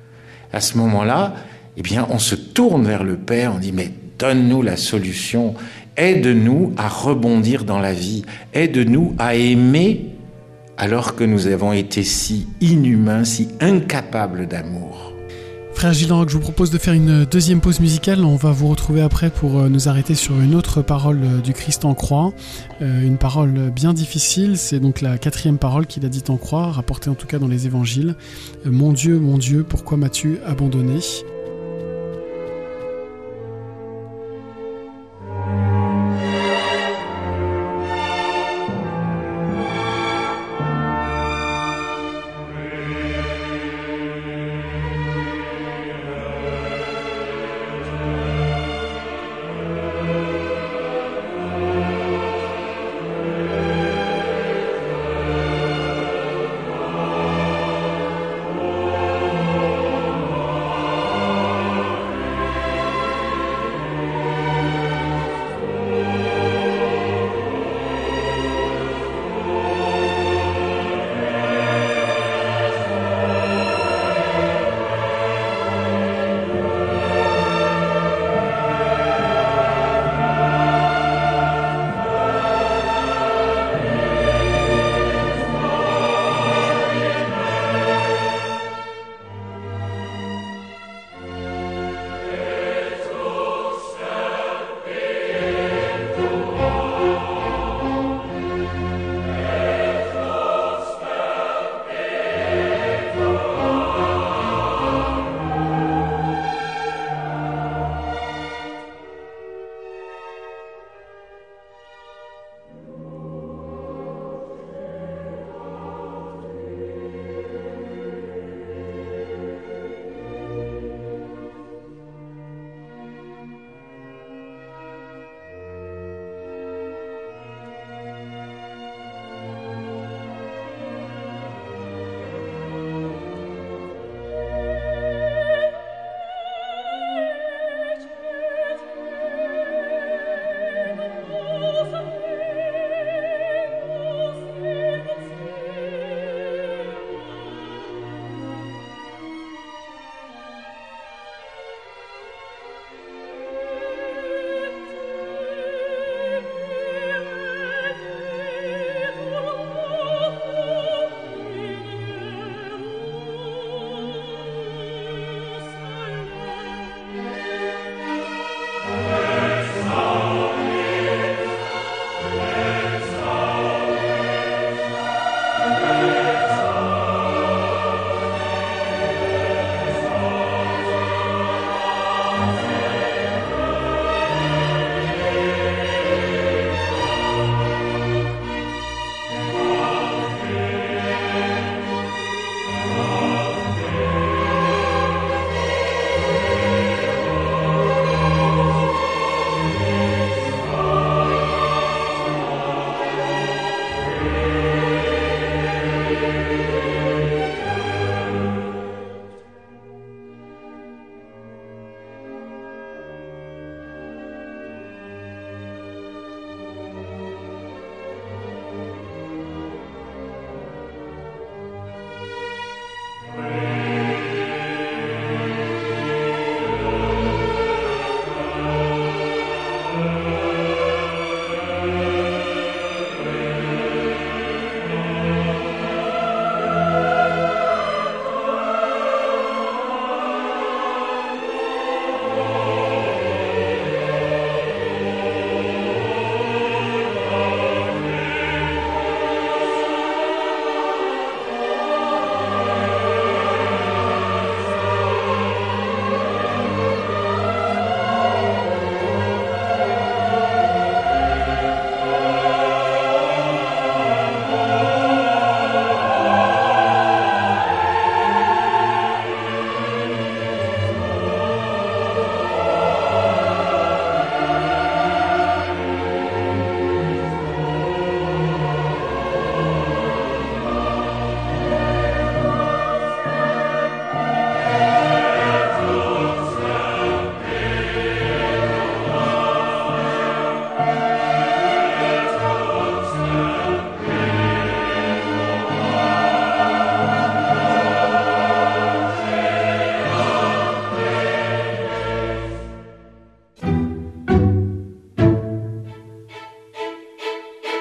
C: à ce moment-là, eh bien, on se tourne vers le Père, on dit, mais donne-nous la solution, aide-nous à rebondir dans la vie, aide-nous à aimer alors que nous avons été si inhumains, si incapables d'amour.
B: Frère Gilles, je vous propose de faire une deuxième pause musicale. On va vous retrouver après pour nous arrêter sur une autre parole du Christ en croix. Euh, une parole bien difficile, c'est donc la quatrième parole qu'il a dite en croix, rapportée en tout cas dans les évangiles. Euh, mon Dieu, mon Dieu, pourquoi m'as-tu abandonné ?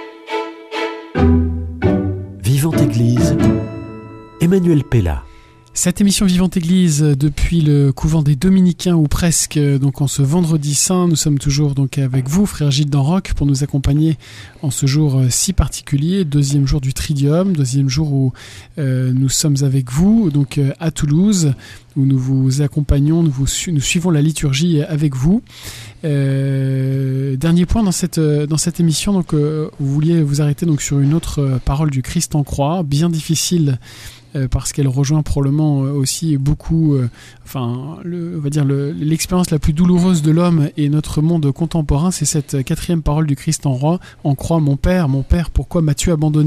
A: Vivante Église, Emmanuel Pella.
B: Cette émission Vivante Église depuis le couvent des Dominicains ou presque, donc en ce vendredi saint, nous sommes toujours donc avec vous, frère Gilles d'Enroc, pour nous accompagner en ce jour si particulier, deuxième jour du Triduum, deuxième jour où euh, nous sommes avec vous, donc euh, à Toulouse, où nous vous accompagnons, nous, vous su- nous suivons la liturgie avec vous. Euh, dernier point dans cette dans cette émission, donc euh, vous vouliez vous arrêter donc sur une autre euh, parole du Christ en croix, bien difficile. Euh, parce qu'elle rejoint probablement euh, aussi beaucoup, euh, enfin, le, on va dire le, l'expérience la plus douloureuse de l'homme et notre monde contemporain, c'est cette quatrième parole du Christ en roi, en croix, mon Père, mon Père, pourquoi m'as-tu abandonné ?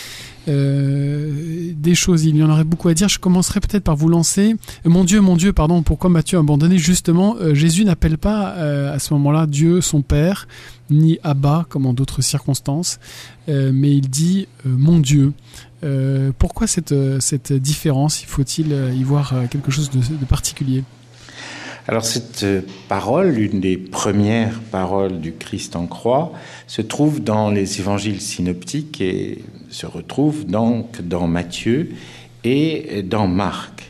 B: Euh, des choses, il y en aurait beaucoup à dire. Je commencerai peut-être par vous lancer. Euh, mon Dieu, mon Dieu, pardon, pourquoi m'as-tu abandonné ? Justement, euh, Jésus n'appelle pas euh, à ce moment-là Dieu son Père, ni Abba, comme en d'autres circonstances, euh, mais il dit euh, mon Dieu. Euh, pourquoi cette, cette différence ? Faut-il y voir quelque chose de, de particulier ?
C: Alors cette parole, l'une des premières paroles du Christ en croix, se trouve dans les évangiles synoptiques et se retrouve donc dans Matthieu et dans Marc.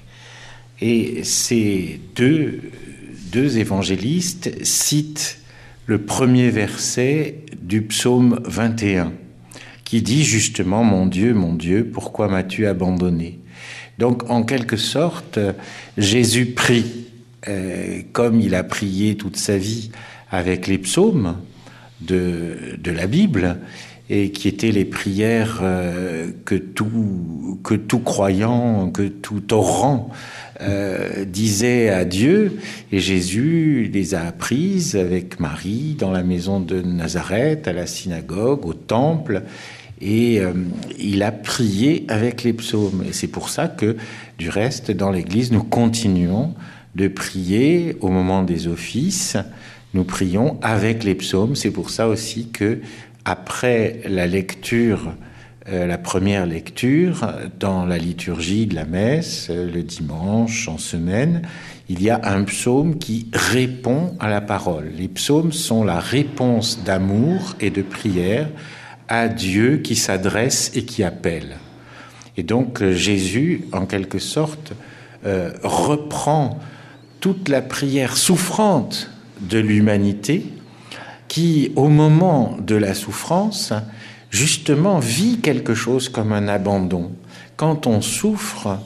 C: Et ces deux, deux évangélistes citent le premier verset du psaume vingt et un, qui dit justement « Mon Dieu, mon Dieu, pourquoi m'as-tu abandonné ?» Donc, en quelque sorte, Jésus prie, euh, comme il a prié toute sa vie avec les psaumes de, de la Bible, et qui étaient les prières euh, que, tout, que tout croyant, que tout orant euh, disait à Dieu. Et Jésus les a apprises avec Marie dans la maison de Nazareth, à la synagogue, au temple. Et euh, il a prié avec les psaumes. Et c'est pour ça que, du reste, dans l'Église, nous continuons de prier au moment des offices. Nous prions avec les psaumes. C'est pour ça aussi que, après la lecture, euh, la première lecture, dans la liturgie de la messe, euh, le dimanche, en semaine, il y a un psaume qui répond à la parole. Les psaumes sont la réponse d'amour et de prière à Dieu qui s'adresse et qui appelle. Et donc Jésus, en quelque sorte, euh, reprend toute la prière souffrante de l'humanité qui, au moment de la souffrance, justement vit quelque chose comme un abandon. Quand on souffre,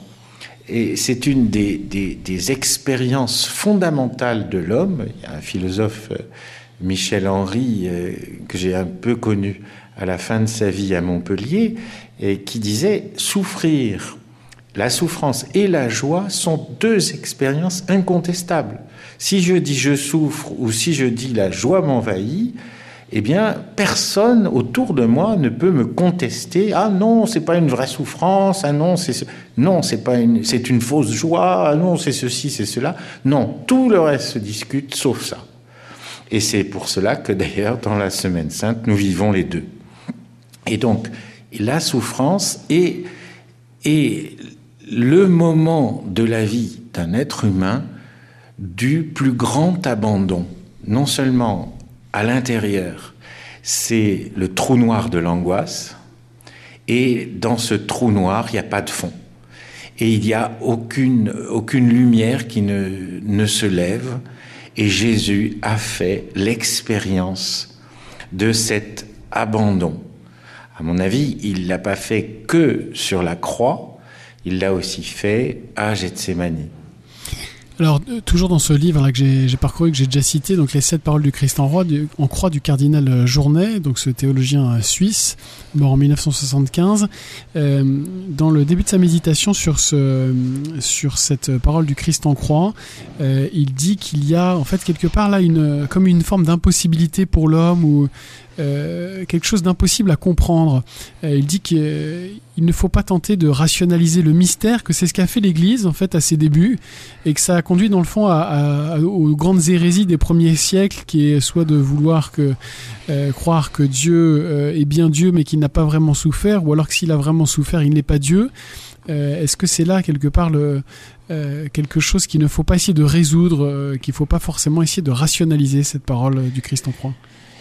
C: et c'est une des, des, des expériences fondamentales de l'homme, il y a un philosophe, Michel Henry, euh, que j'ai un peu connu à la fin de sa vie à Montpellier, et qui disait « Souffrir, la souffrance et la joie sont deux expériences incontestables. Si je dis je souffre ou si je dis la joie m'envahit, eh bien, personne autour de moi ne peut me contester. Ah non, c'est pas une vraie souffrance. Ah non, c'est ce... non, c'est pas une, c'est une fausse joie. Ah non, c'est ceci, c'est cela. Non, tout le reste se discute sauf ça. Et c'est pour cela que d'ailleurs, dans la Semaine Sainte, nous vivons les deux. Et donc, la souffrance est, est le moment de la vie d'un être humain du plus grand abandon, non seulement à l'intérieur, c'est le trou noir de l'angoisse, et dans ce trou noir, il n'y a pas de fond. Et il n'y a aucune, aucune lumière qui ne, ne se lève, et Jésus a fait l'expérience de cet abandon. À mon avis, il ne l'a pas fait que sur la croix, il l'a aussi fait à Gethsémani.
B: Alors, euh, toujours dans ce livre là, que j'ai, j'ai parcouru, que j'ai déjà cité, donc les sept paroles du Christ en, roi, du, en croix du cardinal Journet, donc ce théologien euh, suisse, mort en dix-neuf cent soixante-quinze, euh, dans le début de sa méditation sur, ce, sur cette parole du Christ en croix, euh, il dit qu'il y a en fait quelque part là une, comme une forme d'impossibilité pour l'homme ou Euh, quelque chose d'impossible à comprendre. Euh, il dit qu'il euh, ne faut pas tenter de rationaliser le mystère, que c'est ce qu'a fait l'Église en fait à ses débuts, et que ça a conduit dans le fond à, à, à, aux grandes hérésies des premiers siècles, qui est soit de vouloir que, euh, croire que Dieu euh, est bien Dieu mais qu'il n'a pas vraiment souffert, ou alors que s'il a vraiment souffert, il n'est pas Dieu. Euh, est-ce que c'est là quelque part le, euh, quelque chose qu'il ne faut pas essayer de résoudre, euh, qu'il ne faut pas forcément essayer de rationaliser cette parole du Christ en croix ?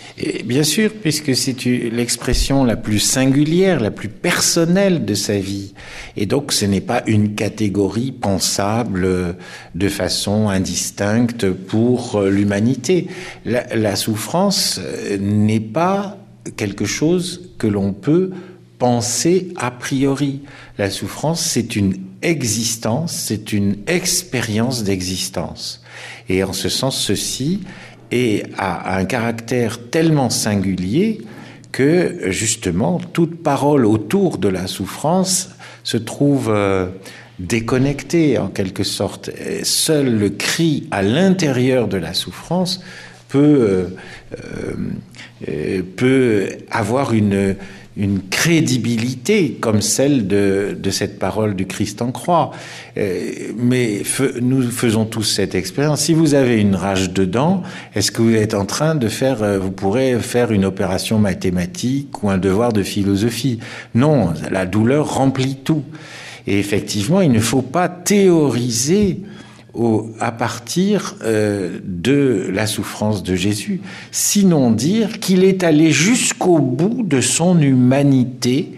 C: Et bien sûr, puisque c'est l'expression la plus singulière, la plus personnelle de sa vie. Et donc, ce n'est pas une catégorie pensable de façon indistincte pour l'humanité. La, la souffrance n'est pas quelque chose que l'on peut penser a priori. La souffrance, c'est une existence, c'est une expérience d'existence. Et en ce sens, ceci et a un caractère tellement singulier que, justement, toute parole autour de la souffrance se trouve euh, déconnectée, en quelque sorte. Et seul le cri à l'intérieur de la souffrance peut, euh, euh, peut avoir une, une crédibilité comme celle de, de cette parole du Christ en croix. Euh, mais fe, nous faisons tous cette expérience. Si vous avez une rage de dents, est-ce que vous êtes en train de faire, euh, vous pourrez faire une opération mathématique ou un devoir de philosophie? Non, la douleur remplit tout. Et effectivement, il ne faut pas théoriser Au, à partir euh, de la souffrance de Jésus, sinon dire qu'il est allé jusqu'au bout de son humanité,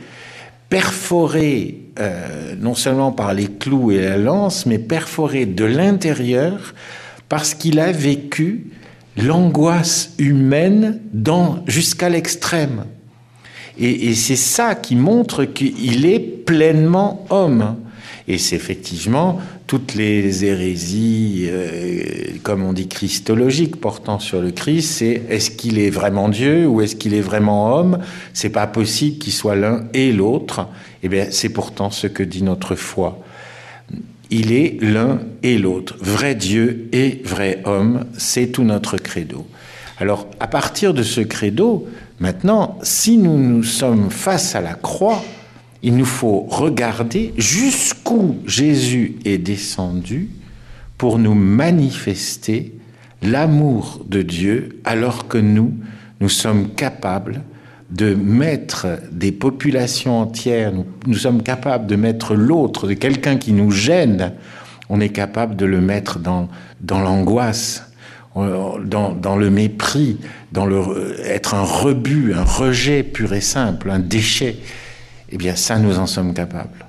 C: perforé euh, non seulement par les clous et la lance, mais perforé de l'intérieur parce qu'il a vécu l'angoisse humaine dans, jusqu'à l'extrême. Et, et c'est ça qui montre qu'il est pleinement homme. Et c'est effectivement toutes les hérésies, euh, comme on dit, christologiques portant sur le Christ, c'est est-ce qu'il est vraiment Dieu ou est-ce qu'il est vraiment homme? C'est pas possible qu'il soit l'un et l'autre. Eh bien, c'est pourtant ce que dit notre foi. Il est l'un et l'autre, vrai Dieu et vrai homme, c'est tout notre credo. Alors, à partir de ce credo, maintenant, si nous nous sommes face à la croix, il nous faut regarder jusqu'où Jésus est descendu pour nous manifester l'amour de Dieu, alors que nous, nous sommes capables de mettre des populations entières, nous, nous sommes capables de mettre l'autre, de quelqu'un qui nous gêne, on est capable de le mettre dans, dans l'angoisse, dans, dans le mépris, dans le, être un rebut, un rejet pur et simple, un déchet. Eh bien, ça, nous en sommes capables.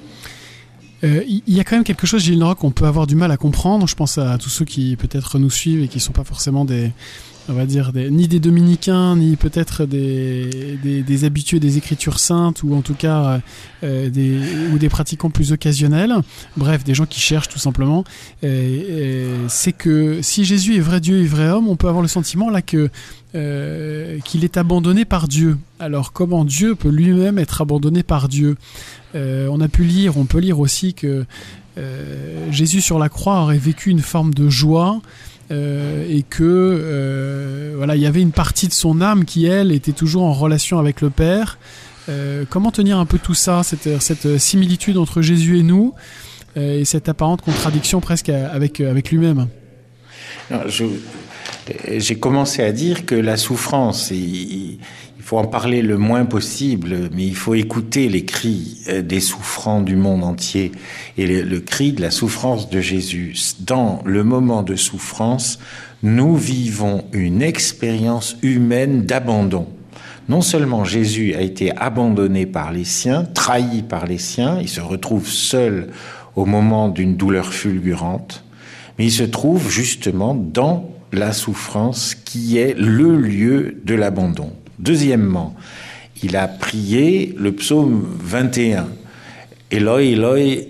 B: Il euh, y a quand même quelque chose, Gilles Larocque, qu'on peut avoir du mal à comprendre. Je pense à tous ceux qui peut-être nous suivent et qui ne sont pas forcément des, on va dire, des, ni des dominicains, ni peut-être des, des, des habitués des Écritures saintes, ou en tout cas euh, des, ou des pratiquants plus occasionnels. Bref, des gens qui cherchent tout simplement. Et, et c'est que si Jésus est vrai Dieu et vrai homme, on peut avoir le sentiment là que Euh, qu'il est abandonné par Dieu. Alors comment Dieu peut lui-même être abandonné par Dieu? euh, On a pu lire, on peut lire aussi que euh, Jésus sur la croix aurait vécu une forme de joie euh, et que euh, voilà, il y avait une partie de son âme qui, elle, était toujours en relation avec le Père. Euh, comment tenir un peu tout ça, cette, cette similitude entre Jésus et nous euh, et cette apparente contradiction presque avec, avec lui-même?
C: Non, je... J'ai commencé à dire que la souffrance, il faut en parler le moins possible, mais il faut écouter les cris des souffrants du monde entier et le, le cri de la souffrance de Jésus. Dans le moment de souffrance, nous vivons une expérience humaine d'abandon. Non seulement Jésus a été abandonné par les siens, trahi par les siens, il se retrouve seul au moment d'une douleur fulgurante, mais il se trouve justement dans la souffrance qui est le lieu de l'abandon. Deuxièmement, il a prié le psaume vingt et un. Eloi, Eloi,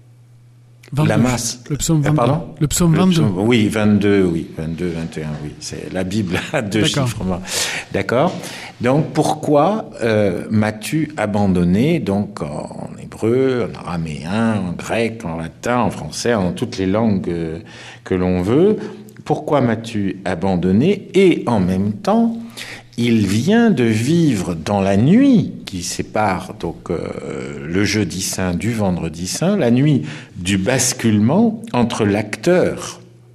C: lama.
B: Le psaume vingt-deux.
C: Pardon ?
B: Le psaume vingt-deux.
C: Le psaume, oui, vingt-deux, oui, vingt-deux, vingt et un, oui. C'est la Bible à deux
B: D'accord.
C: chiffres. D'accord. Donc, pourquoi euh, m'as-tu abandonné? Donc, en hébreu, en araméen, en grec, en latin, en français, en toutes les langues euh, que l'on veut. Pourquoi m'as-tu abandonné? Et en même temps, il vient de vivre dans la nuit qui sépare donc euh, le jeudi saint du vendredi saint, la nuit du basculement entre l'acteur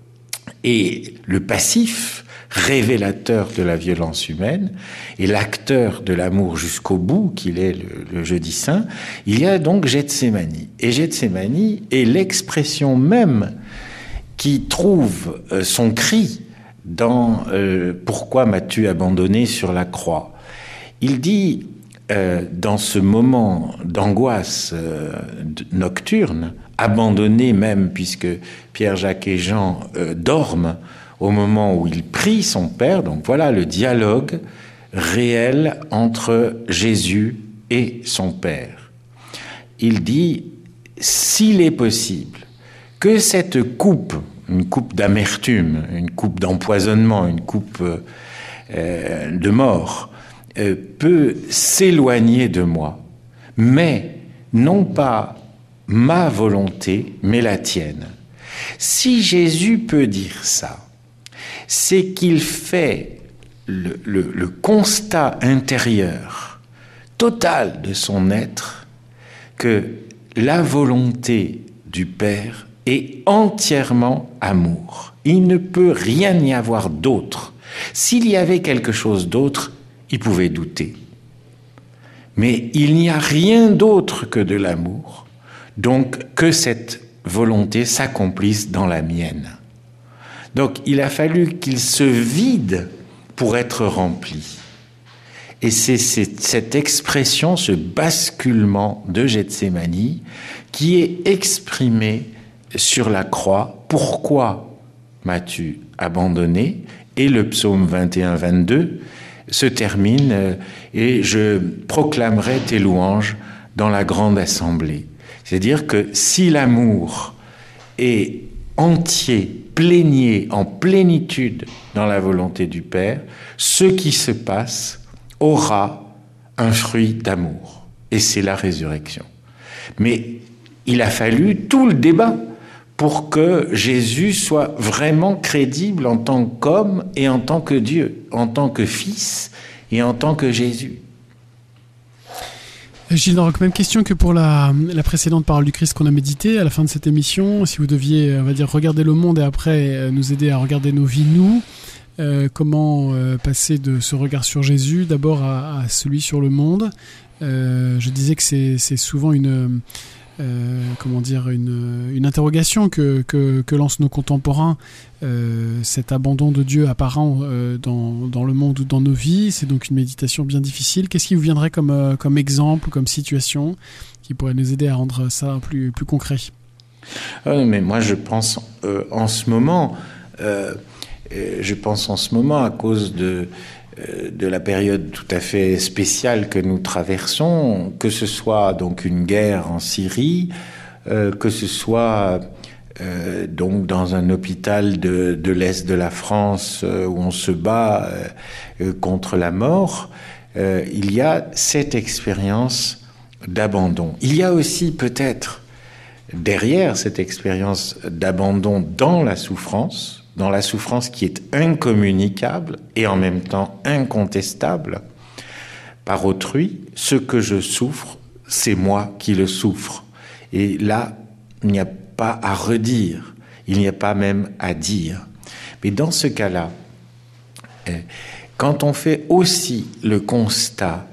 C: et le passif, révélateur de la violence humaine, et l'acteur de l'amour jusqu'au bout, qu'il est le, le jeudi saint. Il y a donc Gethsémani. Et Gethsémani est l'expression même qui trouve son cri dans euh, « Pourquoi m'as-tu abandonné sur la croix ?» Il dit, euh, dans ce moment d'angoisse euh, nocturne, abandonné même, puisque Pierre, Jacques et Jean euh, dorment au moment où il prie son Père, donc voilà le dialogue réel entre Jésus et son Père. Il dit, s'il est possible que cette coupe, une coupe d'amertume, une coupe d'empoisonnement, une coupe euh, de mort, euh, peut s'éloigner de moi, mais non pas ma volonté, mais la tienne. Si Jésus peut dire ça, c'est qu'il fait le, le, le constat intérieur total de son être que la volonté du Père est entièrement amour. Il ne peut rien y avoir d'autre. S'il y avait quelque chose d'autre, il pouvait douter. Mais il n'y a rien d'autre que de l'amour, donc que cette volonté s'accomplisse dans la mienne. Donc il a fallu qu'il se vide pour être rempli. Et c'est, c'est cette expression, ce basculement de Gethsémani qui est exprimé sur la croix. Pourquoi m'as-tu abandonné ? Et le psaume vingt et un vingt-deux se termine euh, et je proclamerai tes louanges dans la grande assemblée. C'est-à-dire que si l'amour est entier, plénier, en plénitude dans la volonté du Père, ce qui se passe aura un fruit d'amour. Et c'est la résurrection. Mais il a fallu tout le débat pour que Jésus soit vraiment crédible en tant qu'homme et en tant que Dieu, en tant que Fils et en tant que Jésus.
B: Gilles Larocque, même question que pour la, la précédente parole du Christ qu'on a méditée à la fin de cette émission. Si vous deviez, on va dire, regarder le monde et après nous aider à regarder nos vies, nous, euh, comment euh, passer de ce regard sur Jésus d'abord à, à celui sur le monde. Euh, je disais que c'est, c'est souvent une... Euh, comment dire, une, une interrogation que, que, que lancent nos contemporains, euh, cet abandon de Dieu apparent euh, dans, dans le monde ou dans nos vies. C'est donc une méditation bien difficile. Qu'est-ce qui vous viendrait comme, euh, comme exemple, comme situation qui pourrait nous aider à rendre ça plus, plus concret ?
C: Ah, mais moi je pense euh, en ce moment, euh, je pense en ce moment à cause de de la période tout à fait spéciale que nous traversons, que ce soit donc une guerre en Syrie, euh, que ce soit euh, donc dans un hôpital de, de l'Est de la France euh, où on se bat euh, contre la mort, euh, il y a cette expérience d'abandon. Il y a aussi peut-être derrière cette expérience d'abandon dans la souffrance, dans la souffrance qui est incommunicable et en même temps incontestable par autrui, ce que je souffre, c'est moi qui le souffre. Et là, il n'y a pas à redire, il n'y a pas même à dire. Mais dans ce cas-là, quand on fait aussi le constat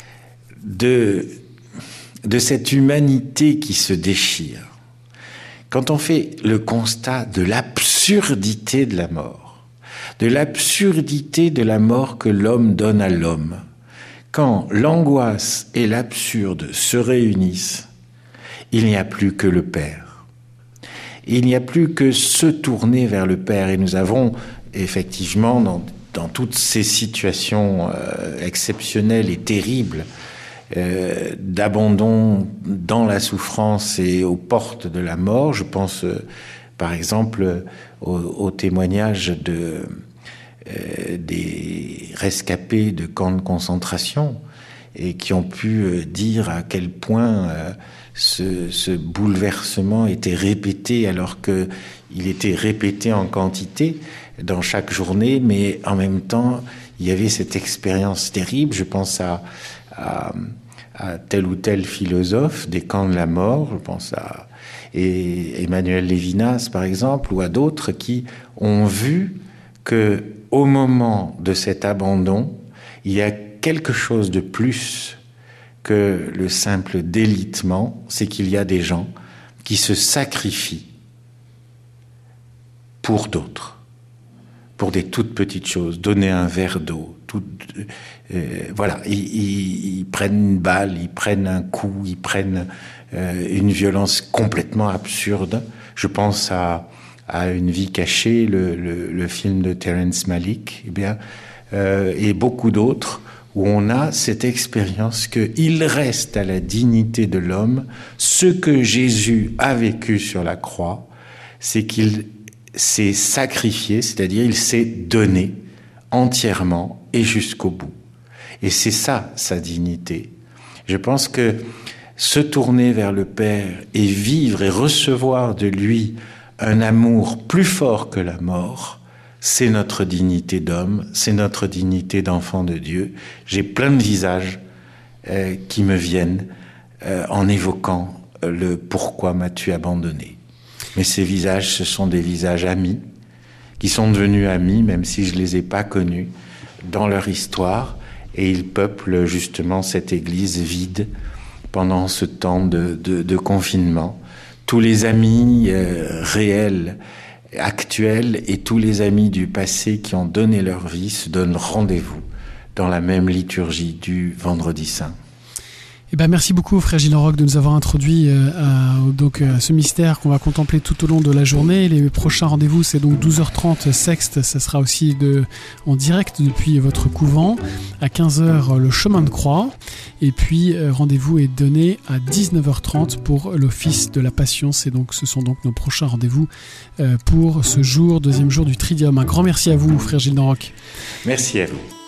C: de, de cette humanité qui se déchire, quand on fait le constat de l'absurdité de la mort, de l'absurdité de la mort que l'homme donne à l'homme, quand l'angoisse et l'absurde se réunissent, il n'y a plus que le Père. Il n'y a plus que se tourner vers le Père. Et nous avons effectivement, dans, dans toutes ces situations euh, exceptionnelles et terribles, Euh, d'abandon dans la souffrance et aux portes de la mort. Je pense euh, par exemple au, au témoignage de, euh, des rescapés de camps de concentration et qui ont pu euh, dire à quel point euh, ce, ce bouleversement était répété alors qu'il était répété en quantité dans chaque journée, mais en même temps il y avait cette expérience terrible. Je pense à À, à tel ou tel philosophe des camps de la mort, je pense à et Emmanuel Lévinas par exemple, ou à d'autres qui ont vu que au moment de cet abandon, il y a quelque chose de plus que le simple délitement, c'est qu'il y a des gens qui se sacrifient pour d'autres, pour des toutes petites choses, donner un verre d'eau, tout, euh, voilà, ils, ils, ils prennent une balle, ils prennent un coup, ils prennent euh, une violence complètement absurde. Je pense à, à Une vie cachée, le, le, le film de Terrence Malick, eh bien, euh, et beaucoup d'autres, où on a cette expérience qu'il reste à la dignité de l'homme. Ce que Jésus a vécu sur la croix, c'est qu'il s'est sacrifié, c'est-à-dire il s'est donné entièrement et jusqu'au bout. Et c'est ça, sa dignité. Je pense que se tourner vers le Père et vivre et recevoir de lui un amour plus fort que la mort, c'est notre dignité d'homme, c'est notre dignité d'enfant de Dieu. J'ai plein de visages euh, qui me viennent euh, en évoquant le « Pourquoi m'as-tu abandonné ?» Mais ces visages, ce sont des visages amis, qui sont devenus amis, même si je ne les ai pas connus, dans leur histoire, et ils peuplent justement cette église vide pendant ce temps de, de, de confinement. Tous les amis euh, réels, actuels, et tous les amis du passé qui ont donné leur vie se donnent rendez-vous dans la même liturgie du Vendredi Saint.
B: Eh ben, merci beaucoup, frère Gilles Roch, de nous avoir introduit euh, à, donc, à ce mystère qu'on va contempler tout au long de la journée. Les prochains rendez-vous, c'est donc douze heures trente, Sexte. Ça sera aussi de, en direct depuis votre couvent. À quinze heures, le chemin de croix. Et puis, euh, rendez-vous est donné à dix-neuf heures trente pour l'office de la Passion. C'est donc, ce sont donc nos prochains rendez-vous euh, pour ce jour, deuxième jour du Tridium. Un grand merci à vous, frère Gilles Roch.
C: Merci à vous.